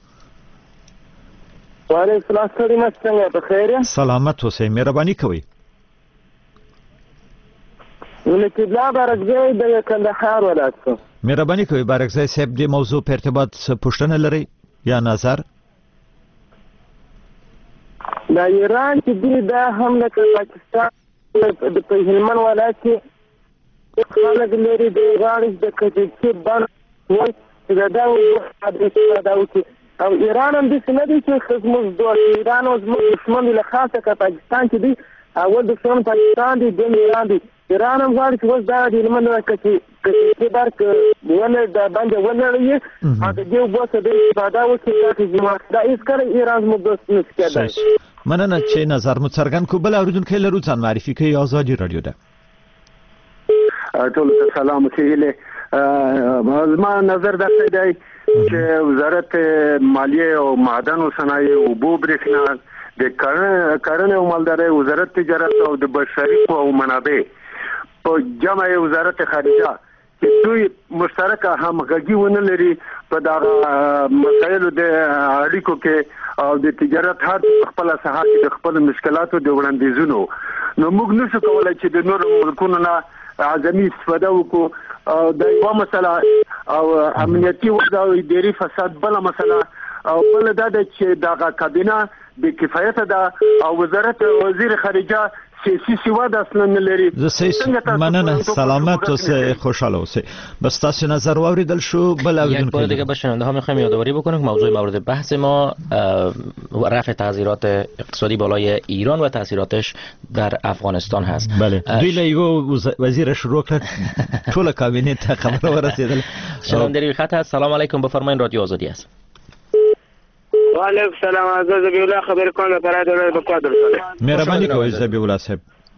و علیکم السلام څنګه بخیر سلامت اوسئ مهرباني کوئ. ولکه بلا برګزی د کندهار ولایت څخه مهرباني کوئ بارکزی صاحب د موضوع په ارتباط پوښتنه لري یا نظر؟ د ایران چې د حمله کوي پاکستان د هلمند ولایت کې خلک لري د غاړې د کجکي باندې وایي چې دا وکړي او ایران هم داسې نه دی چې زموږ دوست ایران او زموږ دښمن دی له خاصه که پاکستان چې دی اول دښمن پاکستان دی دویم ایران دی ایران هم غواړي چې اوس دا د هلمند کجکي برق ونه د باندې ولړوي او د دې اوبو څخه د استفاده وکړي دا هېڅکله ایران زموږ دوست نه شي کېدای. مننه چې نظر مو څرګند کړو. بل اورېدونکی لرو ځان معرفي کوي. ازادي راډیو ده. ټول ته سلام وکړئ. زما نظر داسې دی چې وزارت مالیه او معدن او صنایع او اوبو برېښنا د کرنې او مالدارۍ وزارت تجارت او د بشري قوو منابع په جمع وزارت خارجه چې دوی مشترکه همغږي ونه لري په دا مسایلو د اړیکو کې او د تجارت هر خپل ساحه کې د خپل مشکلاتو د وړاندیزونو نو موږ نشو کولای چې د نورو ملکونو نه اعظمي استفاده وکړو او د یو مسله او امنیتي وضع او اداري فساد بل مسله او بل دا چې دا کابینه د کفایت ده او وزارت وزیر خارجه سیاسي سواد اصلا نه لري. مننه سلامت اوسئ خوشحال اوسئ. بس تاسو نظر واوریدل شو. بل یک بار دیگه به شنونده ها میخوایم یادآوری بکنیم که موضوع مورد بحث ما رفع تاثیرات اقتصادی بالای ایران و تاثیراتش در افغانستان هست. بله دوی له یو وزیر شروع کړ ټول کابینه ته خبر ورسېدل. شنونده روی خط هست. سلام علیکم بفرمایید رادیو آزادی است. و علیکم السلام عزیز زبی الله خبر کوم برای دولت بقدر مهرباني کوئ زبی الله صاحب.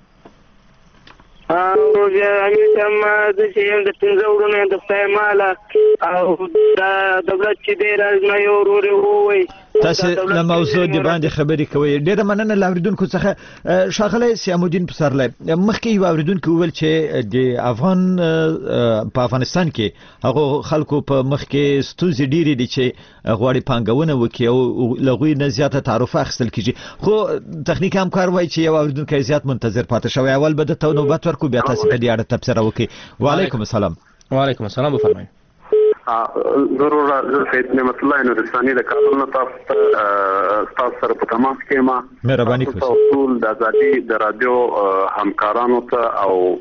او امیر هم د شیم د پنځورونو د استعمال او د دولت چې ډیر ازمه یو ورور وای تاسو له موضوع دی باندې خبرې کوي. ډیره مننه لاوریدونکو څخه. شاغله سیامالدین پسرلی مخکې یو اوریدونکو ویل چې د افغان په افغانستان کې هغه خلکو په مخ کې ستونزې ډیرې دي چې غواړي پانګونه وکړي او لغوی نه زیاته تعرفه اخیستل کیږي. خو تخنیک هم کار وایي چې یو اوریدونکو زیات منتظر پاتې شوی. اول به د نوبت ورکو بیا تاسو په دې اړه تبصره وکړئ. وعلیکم السلام. وعلیکم السلام بفرمایئ. ضرور سید نعمت الله نورستاني د کابل نه تاسو سره په تماس کې ما مهرباني کوئ. ټول د ازادي د رادیو همکارانو ته او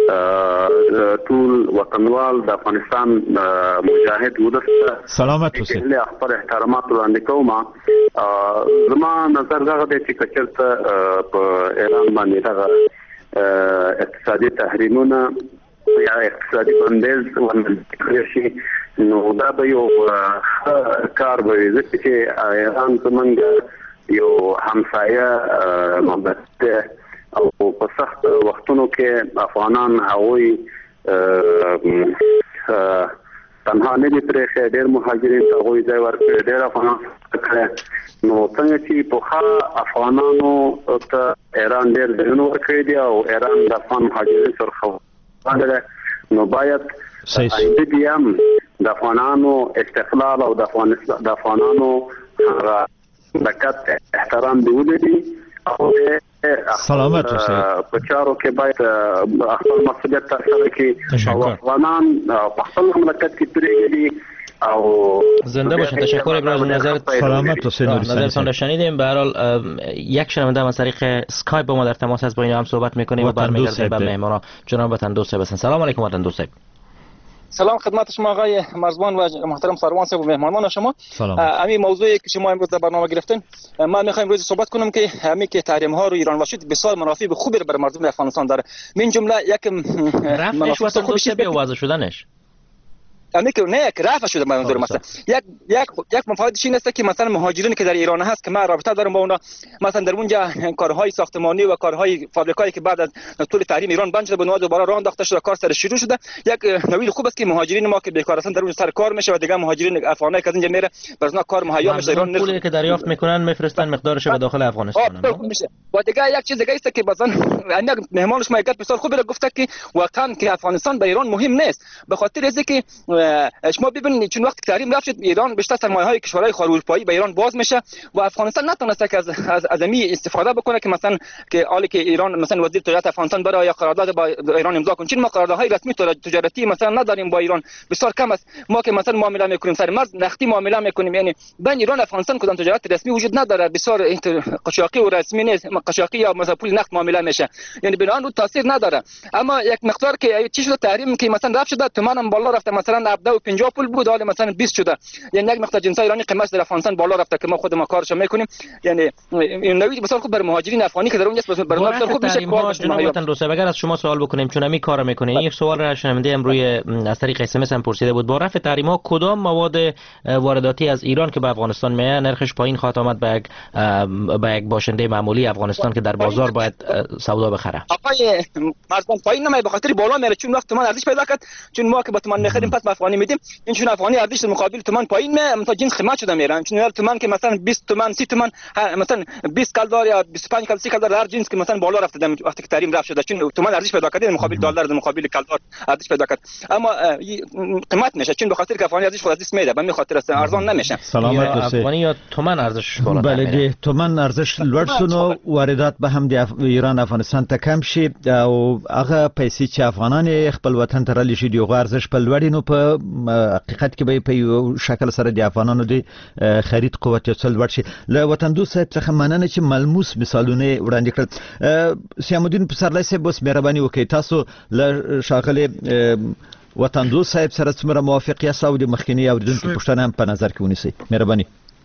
ټول وطنوال د افغانستان مجاهد ولسته سلامت اوسئ. له خپل احترامات وړاندې کوم. زما نظر دا دی چې کچرته په ایران باندې دا اقتصادي تحریمونه یا اقتصادي بندیز ورنکړل شي نو دا به یو کار به وي ځکه چې ایران زمونږ یو همسایه مملکت او په سخت وختونو کې افغانان هغوی تنها نه دي پرېښي ډېر مهاجرین ته هغوی ځای ورکړی ډېر افغانان نو څنګه چې پخوا افغانانو ته ایران ډېر ځایونه ورکړي دي او ایران د افغان مهاجرین سره نو باید آینده هم د افغانانو استقلال او د افغانانو حرکت احترام دی ولري او سلامت اوسئ. په چارو کې باید خپل مسؤلیت ترسره کړي او افغانان په خپل مملکت کې پرېږدي او زنده باشین. تشکر ابراز نظرت. سلامت و نظرتان را شنیدیم. به هر حال یک شنونده از طریق اسکایپ با ما در تماس هست، با اینا هم صحبت میکنیم و برمیگردیم به مهمانا. جناب وطن صاحب هستن. سلام علیکم وطن صاحب. سلام خدمت شما آقای مرزبان و محترم ساروان صاحب و مهمانان شما. همین موضوعی که شما امروز در برنامه گرفتین، من میخوایم امروز صحبت کنم که همین که تحریم ها رو ایران واشد بسیار منافع خوبی بر مردم افغانستان داره. من جمله یک رفعش وطن دوست به وضع شدنش که نه که رفع شده. منظور مثلا یک مفادش این است که مثلا مهاجرینی که در ایران هست که من رابطه دارم با اونا، مثلا در اونجا کارهای ساختمانی و کارهای فابریکایی که بعد از طول تحریم ایران بند شده به نوع دوباره راه انداخته شده، کار سر شروع شده. یک نوید خوب است که مهاجرین ما که بیکار هستن در اونجا سر کار میشه و دیگه مهاجرین افغانی که از اینجا میره برزنا کار مهیا میشه. ایران پولی که دریافت میکنن میفرستن مقدارش به داخل افغانستان و دیگه یک چیز دیگه است که مثلا مهمانش ما یک بسیار خوب گفته که واقعا که افغانستان به ایران مهم نیست، به خاطر اینکه شما ببینید چون وقتی تحریم رفت ایران بیشتر سرمایه‌های کشورهای خارج اروپایی به ایران باز میشه و افغانستان نتونسته که از امی استفاده بکنه که مثلا که حالی که ایران مثلا وزیر تجارت افغانستان برای یا قرارداد با ایران امضا کنه، چون ما قراردادهای رسمی تجارتی مثلا نداریم با ایران، بسیار کم است. ما که مثلا معامله میکنیم سر مرز نقدی معامله میکنیم، یعنی بین ایران افغانستان کدام تجارت رسمی وجود نداره، بسیار قشاقی و رسمی نیست، قشاقی یا مثلا پول نقد معامله میشه، یعنی بنابراین رو تاثیر نداره. اما یک مقدار که چی شده تحریم که مثلا رفت شده تومان هم بالا رفته، مثلا 50 پول بود حالا مثلا 20 شده، یعنی یک مقدار جنس ایرانی قیمت در افغانستان بالا رفته که ما خود ما کارش میکنیم. یعنی این نوید بسیار خوب بر مهاجرین افغانی که در اونجا است، برای بسیار خوب میشه کار. جناب وطن دوست، اگر از شما سوال بکنیم چون همین کارو میکنین، یک سوال را شنونده امروی از طریق اس ام اس هم پرسیده بود، با رفع تحریم ها کدام مواد وارداتی از ایران که به افغانستان میاد نرخش پایین خواهد آمد به یک باشنده معمولی افغانستان که در بازار باید سودا بخره؟ آقای مرزبان پایین نمیاد، به خاطر بالا میره، چون وقت تومان ارزش پیدا کرد، چون ما که با تومان میخریم پس به افغانی میدیم، این چون افغانی ارزش مقابل تومان پایین میاد، مثلا جنس قیمت شده میرن، چون تومان که مثلا 20 تومان 30 تومان مثلا 20 کالدار یا 25 کالدار 30 کالدار هر جنس که مثلا بالا رفته وقتی که تحریم رفت شده، چون تومان ارزش پیدا کرده مقابل دلار در مقابل کالدار ارزش پیدا کرد، اما قیمت میشه چون به خاطر که افغانی ارزش خود از دست میده، به خاطر است ارزان نمیشه. سلامت دوست. افغانی یا تومان ارزش بالا بله تومان ارزش لوړ شونه، واردات به هم د ایران افغانستان ته کم شي او هغه پیسې چې افغانان خپل وطن ته رالي شي دی ارزش په لوړ نو په حقیقت کې به په یو شکل سره د افغانانو د خرید قوت یو څل لوړ شي. له وطن دوست صاحب څخه مننه چې ملموس مثالونه وړاندې کړل. سیام الدین پسرلی صاحب اوس مهرباني وکړئ، تاسو له ښاغلي وطن دوست صاحب سره څومره موافق یاست او د مخکینی اوریدونکو پوښتنه هم په نظر کې ونیسئ؟ مهرباني.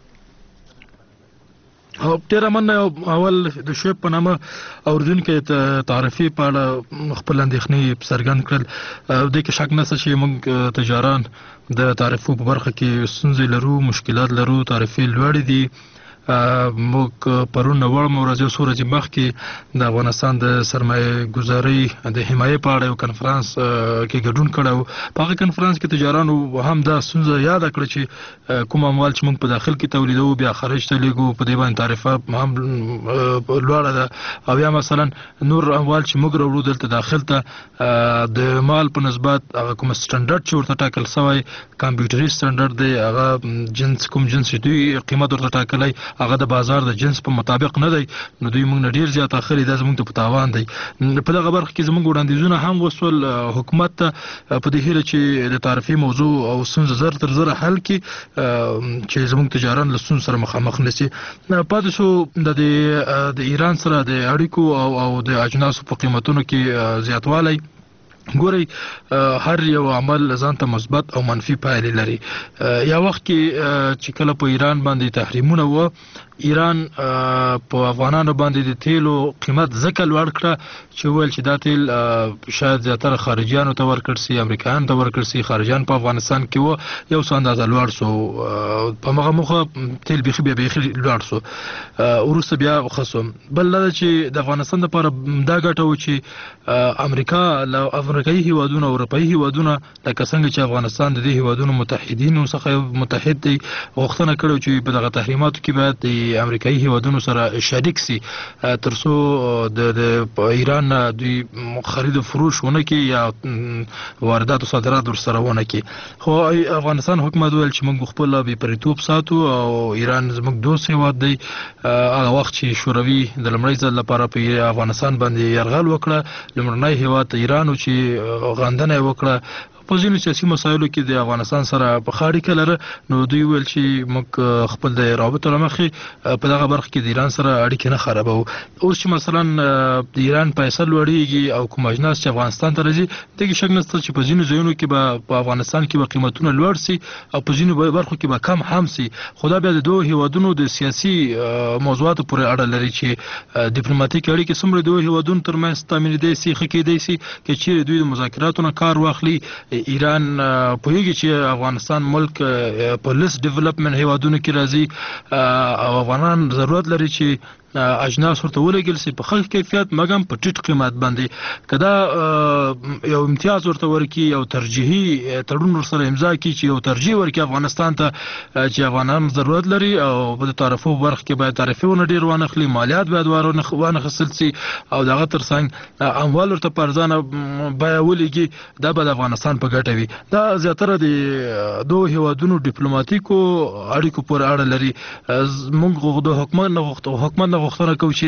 ډیره مننه. اول د شعیب په نامه اوریدونکو ته تعریفي په اړه خپل اندېښنې څرګند کړل. دې کې شک نشته چې موږ تجاران د تعریفو په برخه کې ستونزې لرو، مشکلات لرو، تعریفي لوړې دي. موږ پرون وړم ورځ یو څو ورځې مخکې د افغانستان د سرمایه ګذارۍ د حمایې په اړه یو کنفرانس کې ګډون کړی. په هغه کنفرانس کې تجارانو هم دا ستونزه یاده کړه چې کوم اموال چې موږ په داخل کې تولیدوو بیا خارج ته لیږو، په دې باندې تعرفه هم لوړه ده، او یا مثلا نور اموال چې موږ راوړو دلته داخل ته د مال په نسبت هغه کوم سټنډرډ چې ورته ټاکل سوی کمپیوټري سټنډرډ دی، هغه جنس کوم جنس دوی قیمت ورته ټاکلی هغه د بازار د جنس په مطابق نه دی، نو دوی موږ نه ډیر زیات اخلي، دا زموږ ته په تاوان دی. په دغه برخه کې زموږ وړاندیزونه هم وسول حکومت ته په دې هیله چې د تعرفې موضوع او ستونزه زر تر زره حل کړي چې زموږ تجاران له ستونزو سره مخامخ نشي. پاتې شو د ایران سره د اړیکو او د اجناسو په قیمتونو کې زیاتوالی. ګورئ هر یو عمل ځان ته مثبت او منفي پایلې لري. یا وخت کې چې کله په ایران باندې تحریمونه و، ایران په افغانانو باندې د تیلو قیمت ځکه لوړ کړه چې ویل چې دا تیل شاید زیاتره خارجیانو ته ورکړ سي، امریکایانو ته ورکړ سي، خارجیان په افغانستان کې و یو څه اندازه لوړ سو، په هغه موخه تیل بیخي لوړ سو، وروسته بیا خسو. بل دا چې د افغانستان لپاره دا ګټه و چې امریکا له افریقایي هیوادونو او اروپایي هیوادونو لکه څنګه چې افغانستان د دې هیوادونو متحدینو څخه متحد دی، غوښتنه کړې چې په دغه تحریماتو کې باید د امریکایي هیوادونو سره شریک سي ترڅو د ایران دوی خرید و فروش ونه کې یا واردات او صادرات ورسره ونه کې. خو افغانستان حکومت ویل چې موږ خپل بې پرېتوب ساتو او ایران زموږ دوست هیواد دی. هغه وخت چې شوروي د لومړي ځل لپاره په افغانستان باندې یرغل وکړه، لومړنی هیواد ایران چې غندنه وکړه په ځینو سیاسي مسایلو کې د افغانستان سره په خاړي کې لره نو دوی ویل چې موږ خپل د رابطو لمخې په دغه برخه کې د ایران سره اړیکې نه خرابو. اوس چې مثلا د ایران پیسې لوړیږي او کوم اجناس چې افغانستان ته راځي دغه شک نشته چې په ځینو ځایونو کې به په افغانستان کې به قیمتونه لوړ سي او په ځینو برخو کې به کم هم سي. خدا بیا د دوه هیوادونو د سیاسي موضوعاتو پورې اړه لري چې ډیپلوماټیک اړیکې څومره دوه هیوادونو ترمنځ تامین دي سي خکې دي سي چې چیرې دوی د مذاکراتو نه کار واخلي. ایران پوهیږي چې افغانستان ملک په لیس ډیولپمنٹ هیوادونو کې راځي او افغانان ضرورت لري چې اجناس ورته ولګل سي په ښه کیفیت مګم په ټیټ قیمت باندې کدا یو امتیاز ورته ورکی او ترجیحي تړون ورسره امضا کی چې یو ترجیح ورکی افغانستان ته چې افغانان ضرورت لري او په طرفو برخه کې باید تعرفونه ډیر وانخلي مالیات باید وانه خصل سي او دغه ترڅنګ اموال ورته پرځانه بیا ولګي دا به افغانستان په ګټه وي. دا زیاتره د دوه هیوادونو ډیپلوماټیکو اړیکو پر اړه لري. موږ د حکومت غوښتنه کوو چې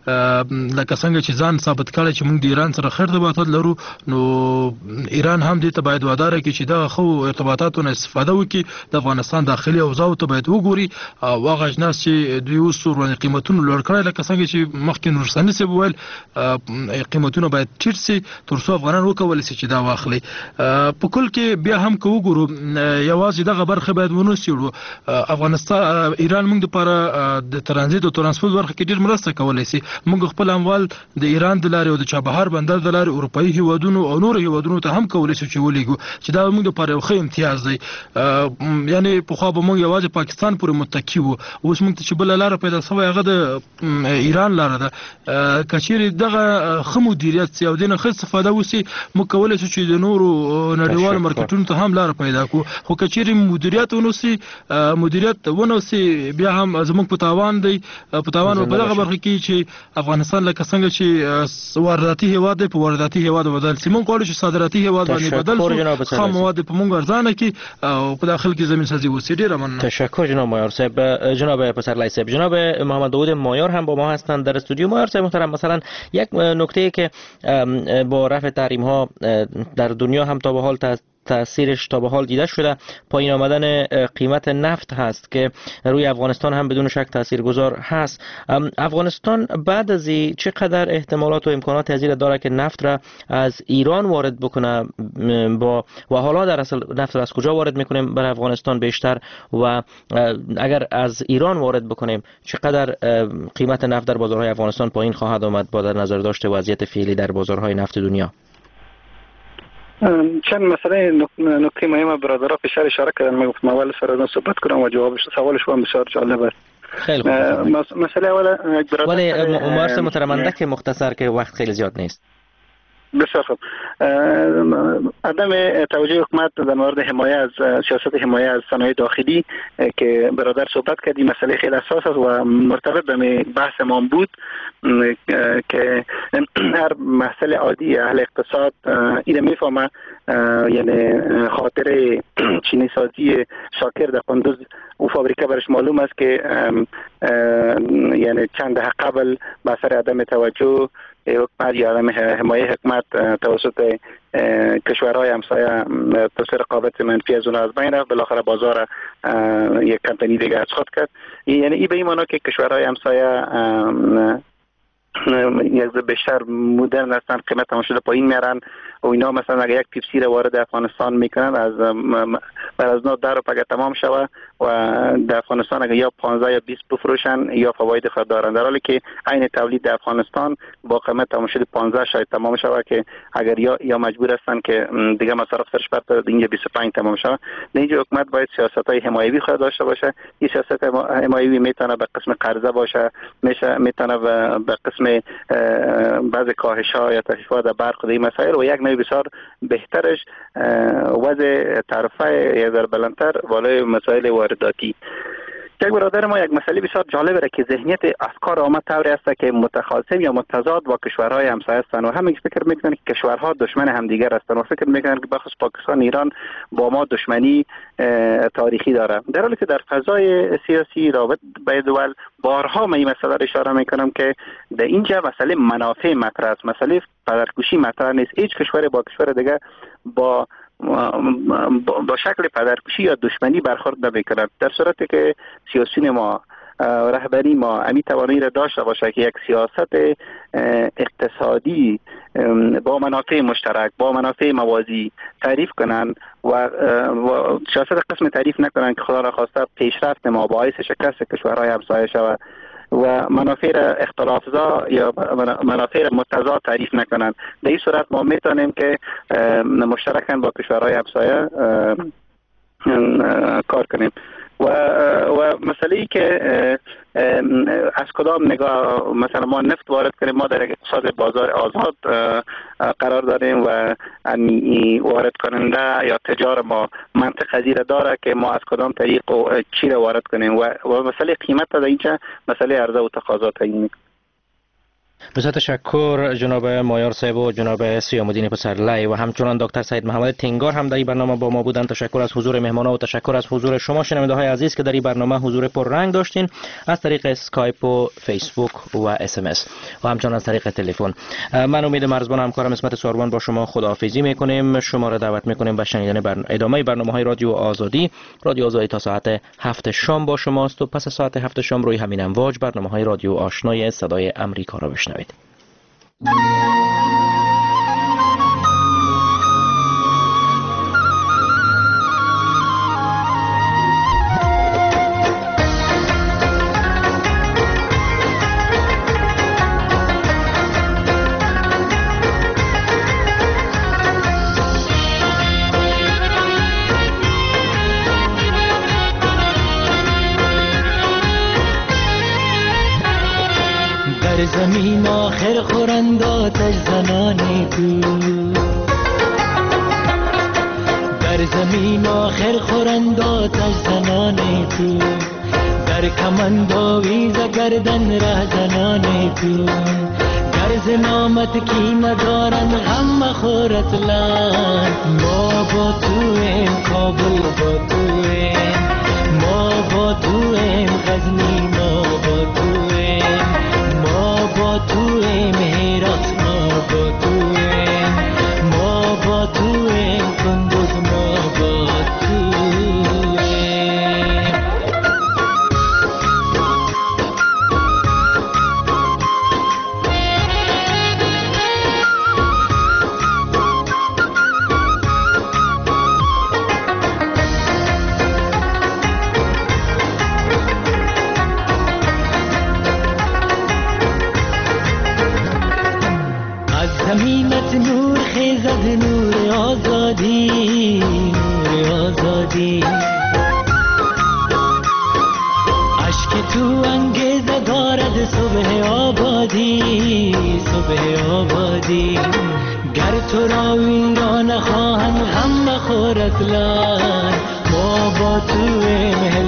لکه څنګه چې ځان ثابت کړي چې موږ د ایران سره ښه ارتباطات لرو نو ایران هم دې ته باید وعده راکړي چې دا خو ارتباطاتو نه استفاده وکړي د افغانستان داخلي اوضاع ته باید وګوري او هغه اجناس چې دوی اوس ورته قیمتونه لوړ کړي لکه څنګه چې مخکې نورستاني سی وویل قیمتونه باید ټیټ سي تر څو افغانان وکولای شي چې دا واخلي. په کل کې بیا هم که وګورو یوازې دغه برخه باید ونه څېړو. افغانستان ایران موږ لپاره د ترانزیت او ترانسپورت برخه کې ډیر مرسته کولای شي. موږ خپل اموال د ایران د لارې او د چابهار بندر د لارې اروپאי هیوادونو او نور هیوادونو ته هم کولای شي چې ولېږو چې دا موږ لپاره یو ښه امتیاز دی. یعنی په خو به موږ یوازې پاکستان پورې متکی وو اوس موږ ته چې بل لار پیدا شوی هغه د ایران لار ده. کچېرې دغه ښه مدیریت سي او دنه ښه استفاده وسی موږ کولای شو چې د نورو نړیوالو مارکیټونو ته هم لار پیدا کو. خو کچېرې مدیریت ونوسی مدیریت ونوسی بیا هم زموږ په تاوان دی. په تاوان په دغه برخه کې چې افغانستان لکه څنګه چې وارداتي هیواد دی په وارداتي هیواد بدل سي. موږ غواړو چې صادراتي هیواد باندې بدل شي خام مواد په موږ ارزانه کې او په داخل کې زمين سازي وسی. ډیر مننه. تشکر جناب مایار صاحب. جناب پسرلی صاحب، جناب محمد داوود مایار هم با ما هستند در استودیو. مایار صاحب محترم، مثلا یک نکته که با رفع تحریم ها در دنیا هم تا به حال تأثیرش تا به حال دیده شده پایین آمدن قیمت نفت هست که روی افغانستان هم بدون شک تاثیرگذار هست. افغانستان بعد از چقدر احتمالات و امکانات از داره که نفت را از ایران وارد بکنه و حالا در اصل نفت را از کجا وارد میکنیم برای افغانستان بیشتر و اگر از ایران وارد بکنیم چقدر قیمت نفت در بازارهای افغانستان پایین خواهد آمد با در نظر داشته وضعیت فعلی در بازارهای نفت دنیا؟ چند مسئله نکته مهمه برادرها پیشتر اشاره کردن. من گفتم اول سر صحبت کنم و جوابش سوالش هم بسیار جالب است. خیلی خوب. مسئله اول ولی مارس مترمنده که مختصر که وقت خیلی زیاد نیست. بسیار خوب. عدم توجه حکومت در مورد حمایه از سیاست حمایه از صنایع داخلی که برادر صحبت کردی مسئله خیلی حساس است و مرتبط به بحث ما بود که هر مسئله عادی اهل اقتصاد اینو میفهمه. یعنی خاطر چینی سازی شاکر در قندوز او فابریکه برش معلوم است که یعنی چند دهه قبل به اثر عدم توجه حکومت یا عدم حمایه حکومت توسط کشورهای همسایه تصویر رقابت منفی از اون از بین رفت. بالاخره بازار یک کمپانی دیگه از خود کرد. یعنی این به این معنی که کشورهای همسایه یک بیشتر مدرن هستن، قیمت هم شده پایین میارن و اینا مثلا اگر یک پیپسی رو وارد افغانستان میکنن از بعد از 9 در پگه تمام شوه و در افغانستان اگر یا 15 یا 20 بفروشن یا فواید خود دارن، در حالی که عین تولید در افغانستان با قیمت تمام شده 15 شاید تمام شوه که اگر یا مجبور هستن که دیگه مصرف سرش بر اینجا 25 تمام شوه. اینجا حکومت باید سیاست‌های حمایوی خود داشته باشه. این سیاست حمایوی میتونه به قسم قرضه باشه، میتونه به قسم بعض کاهش‌ها یا تخفیفات در برق و این مسائل و یک نوع بسیار بهترش وضع تعرفه یا در بلندتر بالای مسائل وارداتی. یک برادر ما یک مسئله بسیار جالب را که ذهنیت افکار آمد طوری است که متخاصم یا متضاد با کشورهای همسایه هستند و همه فکر میکنن که کشورها دشمن همدیگر هستند و فکر میکنن که بخصوص پاکستان ایران با ما دشمنی تاریخی داره، در حالی که در فضای سیاسی رابط بین دول بارها من این مسئله را اشاره میکنم که در اینجا مسئله منافع مطرح است، مسئله پدرکشی مطرح نیست. هیچ کشور با کشور دیگه با با شکل پدرکشی یا دشمنی برخورد نمیکنند. در صورتی که سیاسیون ما رهبری ما امی توانایی را داشته باشه که یک سیاست اقتصادی با منافع مشترک با منافع موازی تعریف کنن و سیاست قسم تعریف نکنن که خدا را خواسته پیشرفت ما باعث شکست کشورهای همسایه شود و منافع را اختلافزا یا منافع را متضاد تعریف نکنن. در این صورت ما میتونیم که مشترکاً با کشورهای همسایه کار کنیم و مسئله ای که از کدام نگاه مثلا ما نفت وارد کنیم، ما در اقتصاد بازار آزاد قرار داریم و وارد کننده یا تجار ما منطق پذیر داره که ما از کدام طریق و چی را وارد کنیم و مسئله قیمت در اینجا مسئله عرضه و تقاضا تعیین میکنه. بسیار تشکر جناب مایار صاحب و جناب سیام‌الدین پسرلی و همچنان دکتر سید محمد تنگار هم در این برنامه با ما بودند. تشکر از حضور مهمانان و تشکر از حضور شما شنونده‌های عزیز که در این برنامه حضور پررنگ داشتین از طریق اسکایپ و فیسبوک و اس ام اس و همچنان از طریق تلفن. من امید مرزبان همکارم اسمت ساروان با شما خداحافظی میکنیم. شما را دعوت میکنیم به شنیدن ادامه برنامه‌های رادیو آزادی. رادیو آزادی تا ساعت 7 شام با شماست و پس ساعت 7 شام روی همین امواج برنامه‌های رادیو آشنای صدای آمریکا را بشنوید. زمین آخر خورند آتش زنان تو، در زمین آخر خورند آتش زنان تو، در کمند آویز گردن ره زنان تو، در زنامت کی ندارن غم مخورت لان. ما با تویم کابل با تویم، ما با تویم غزنی ما با تویم، ما با تویم هرات ما با تویم، ما با تویم کندوز ما با تویم. زمینت نور خیزد نور آزادی، نور آزادی، عشق تو انگیزه دارد صبح آبادی، صبح آبادی. گر تو را ویران خواهند غم مخورت لان. ما با تویم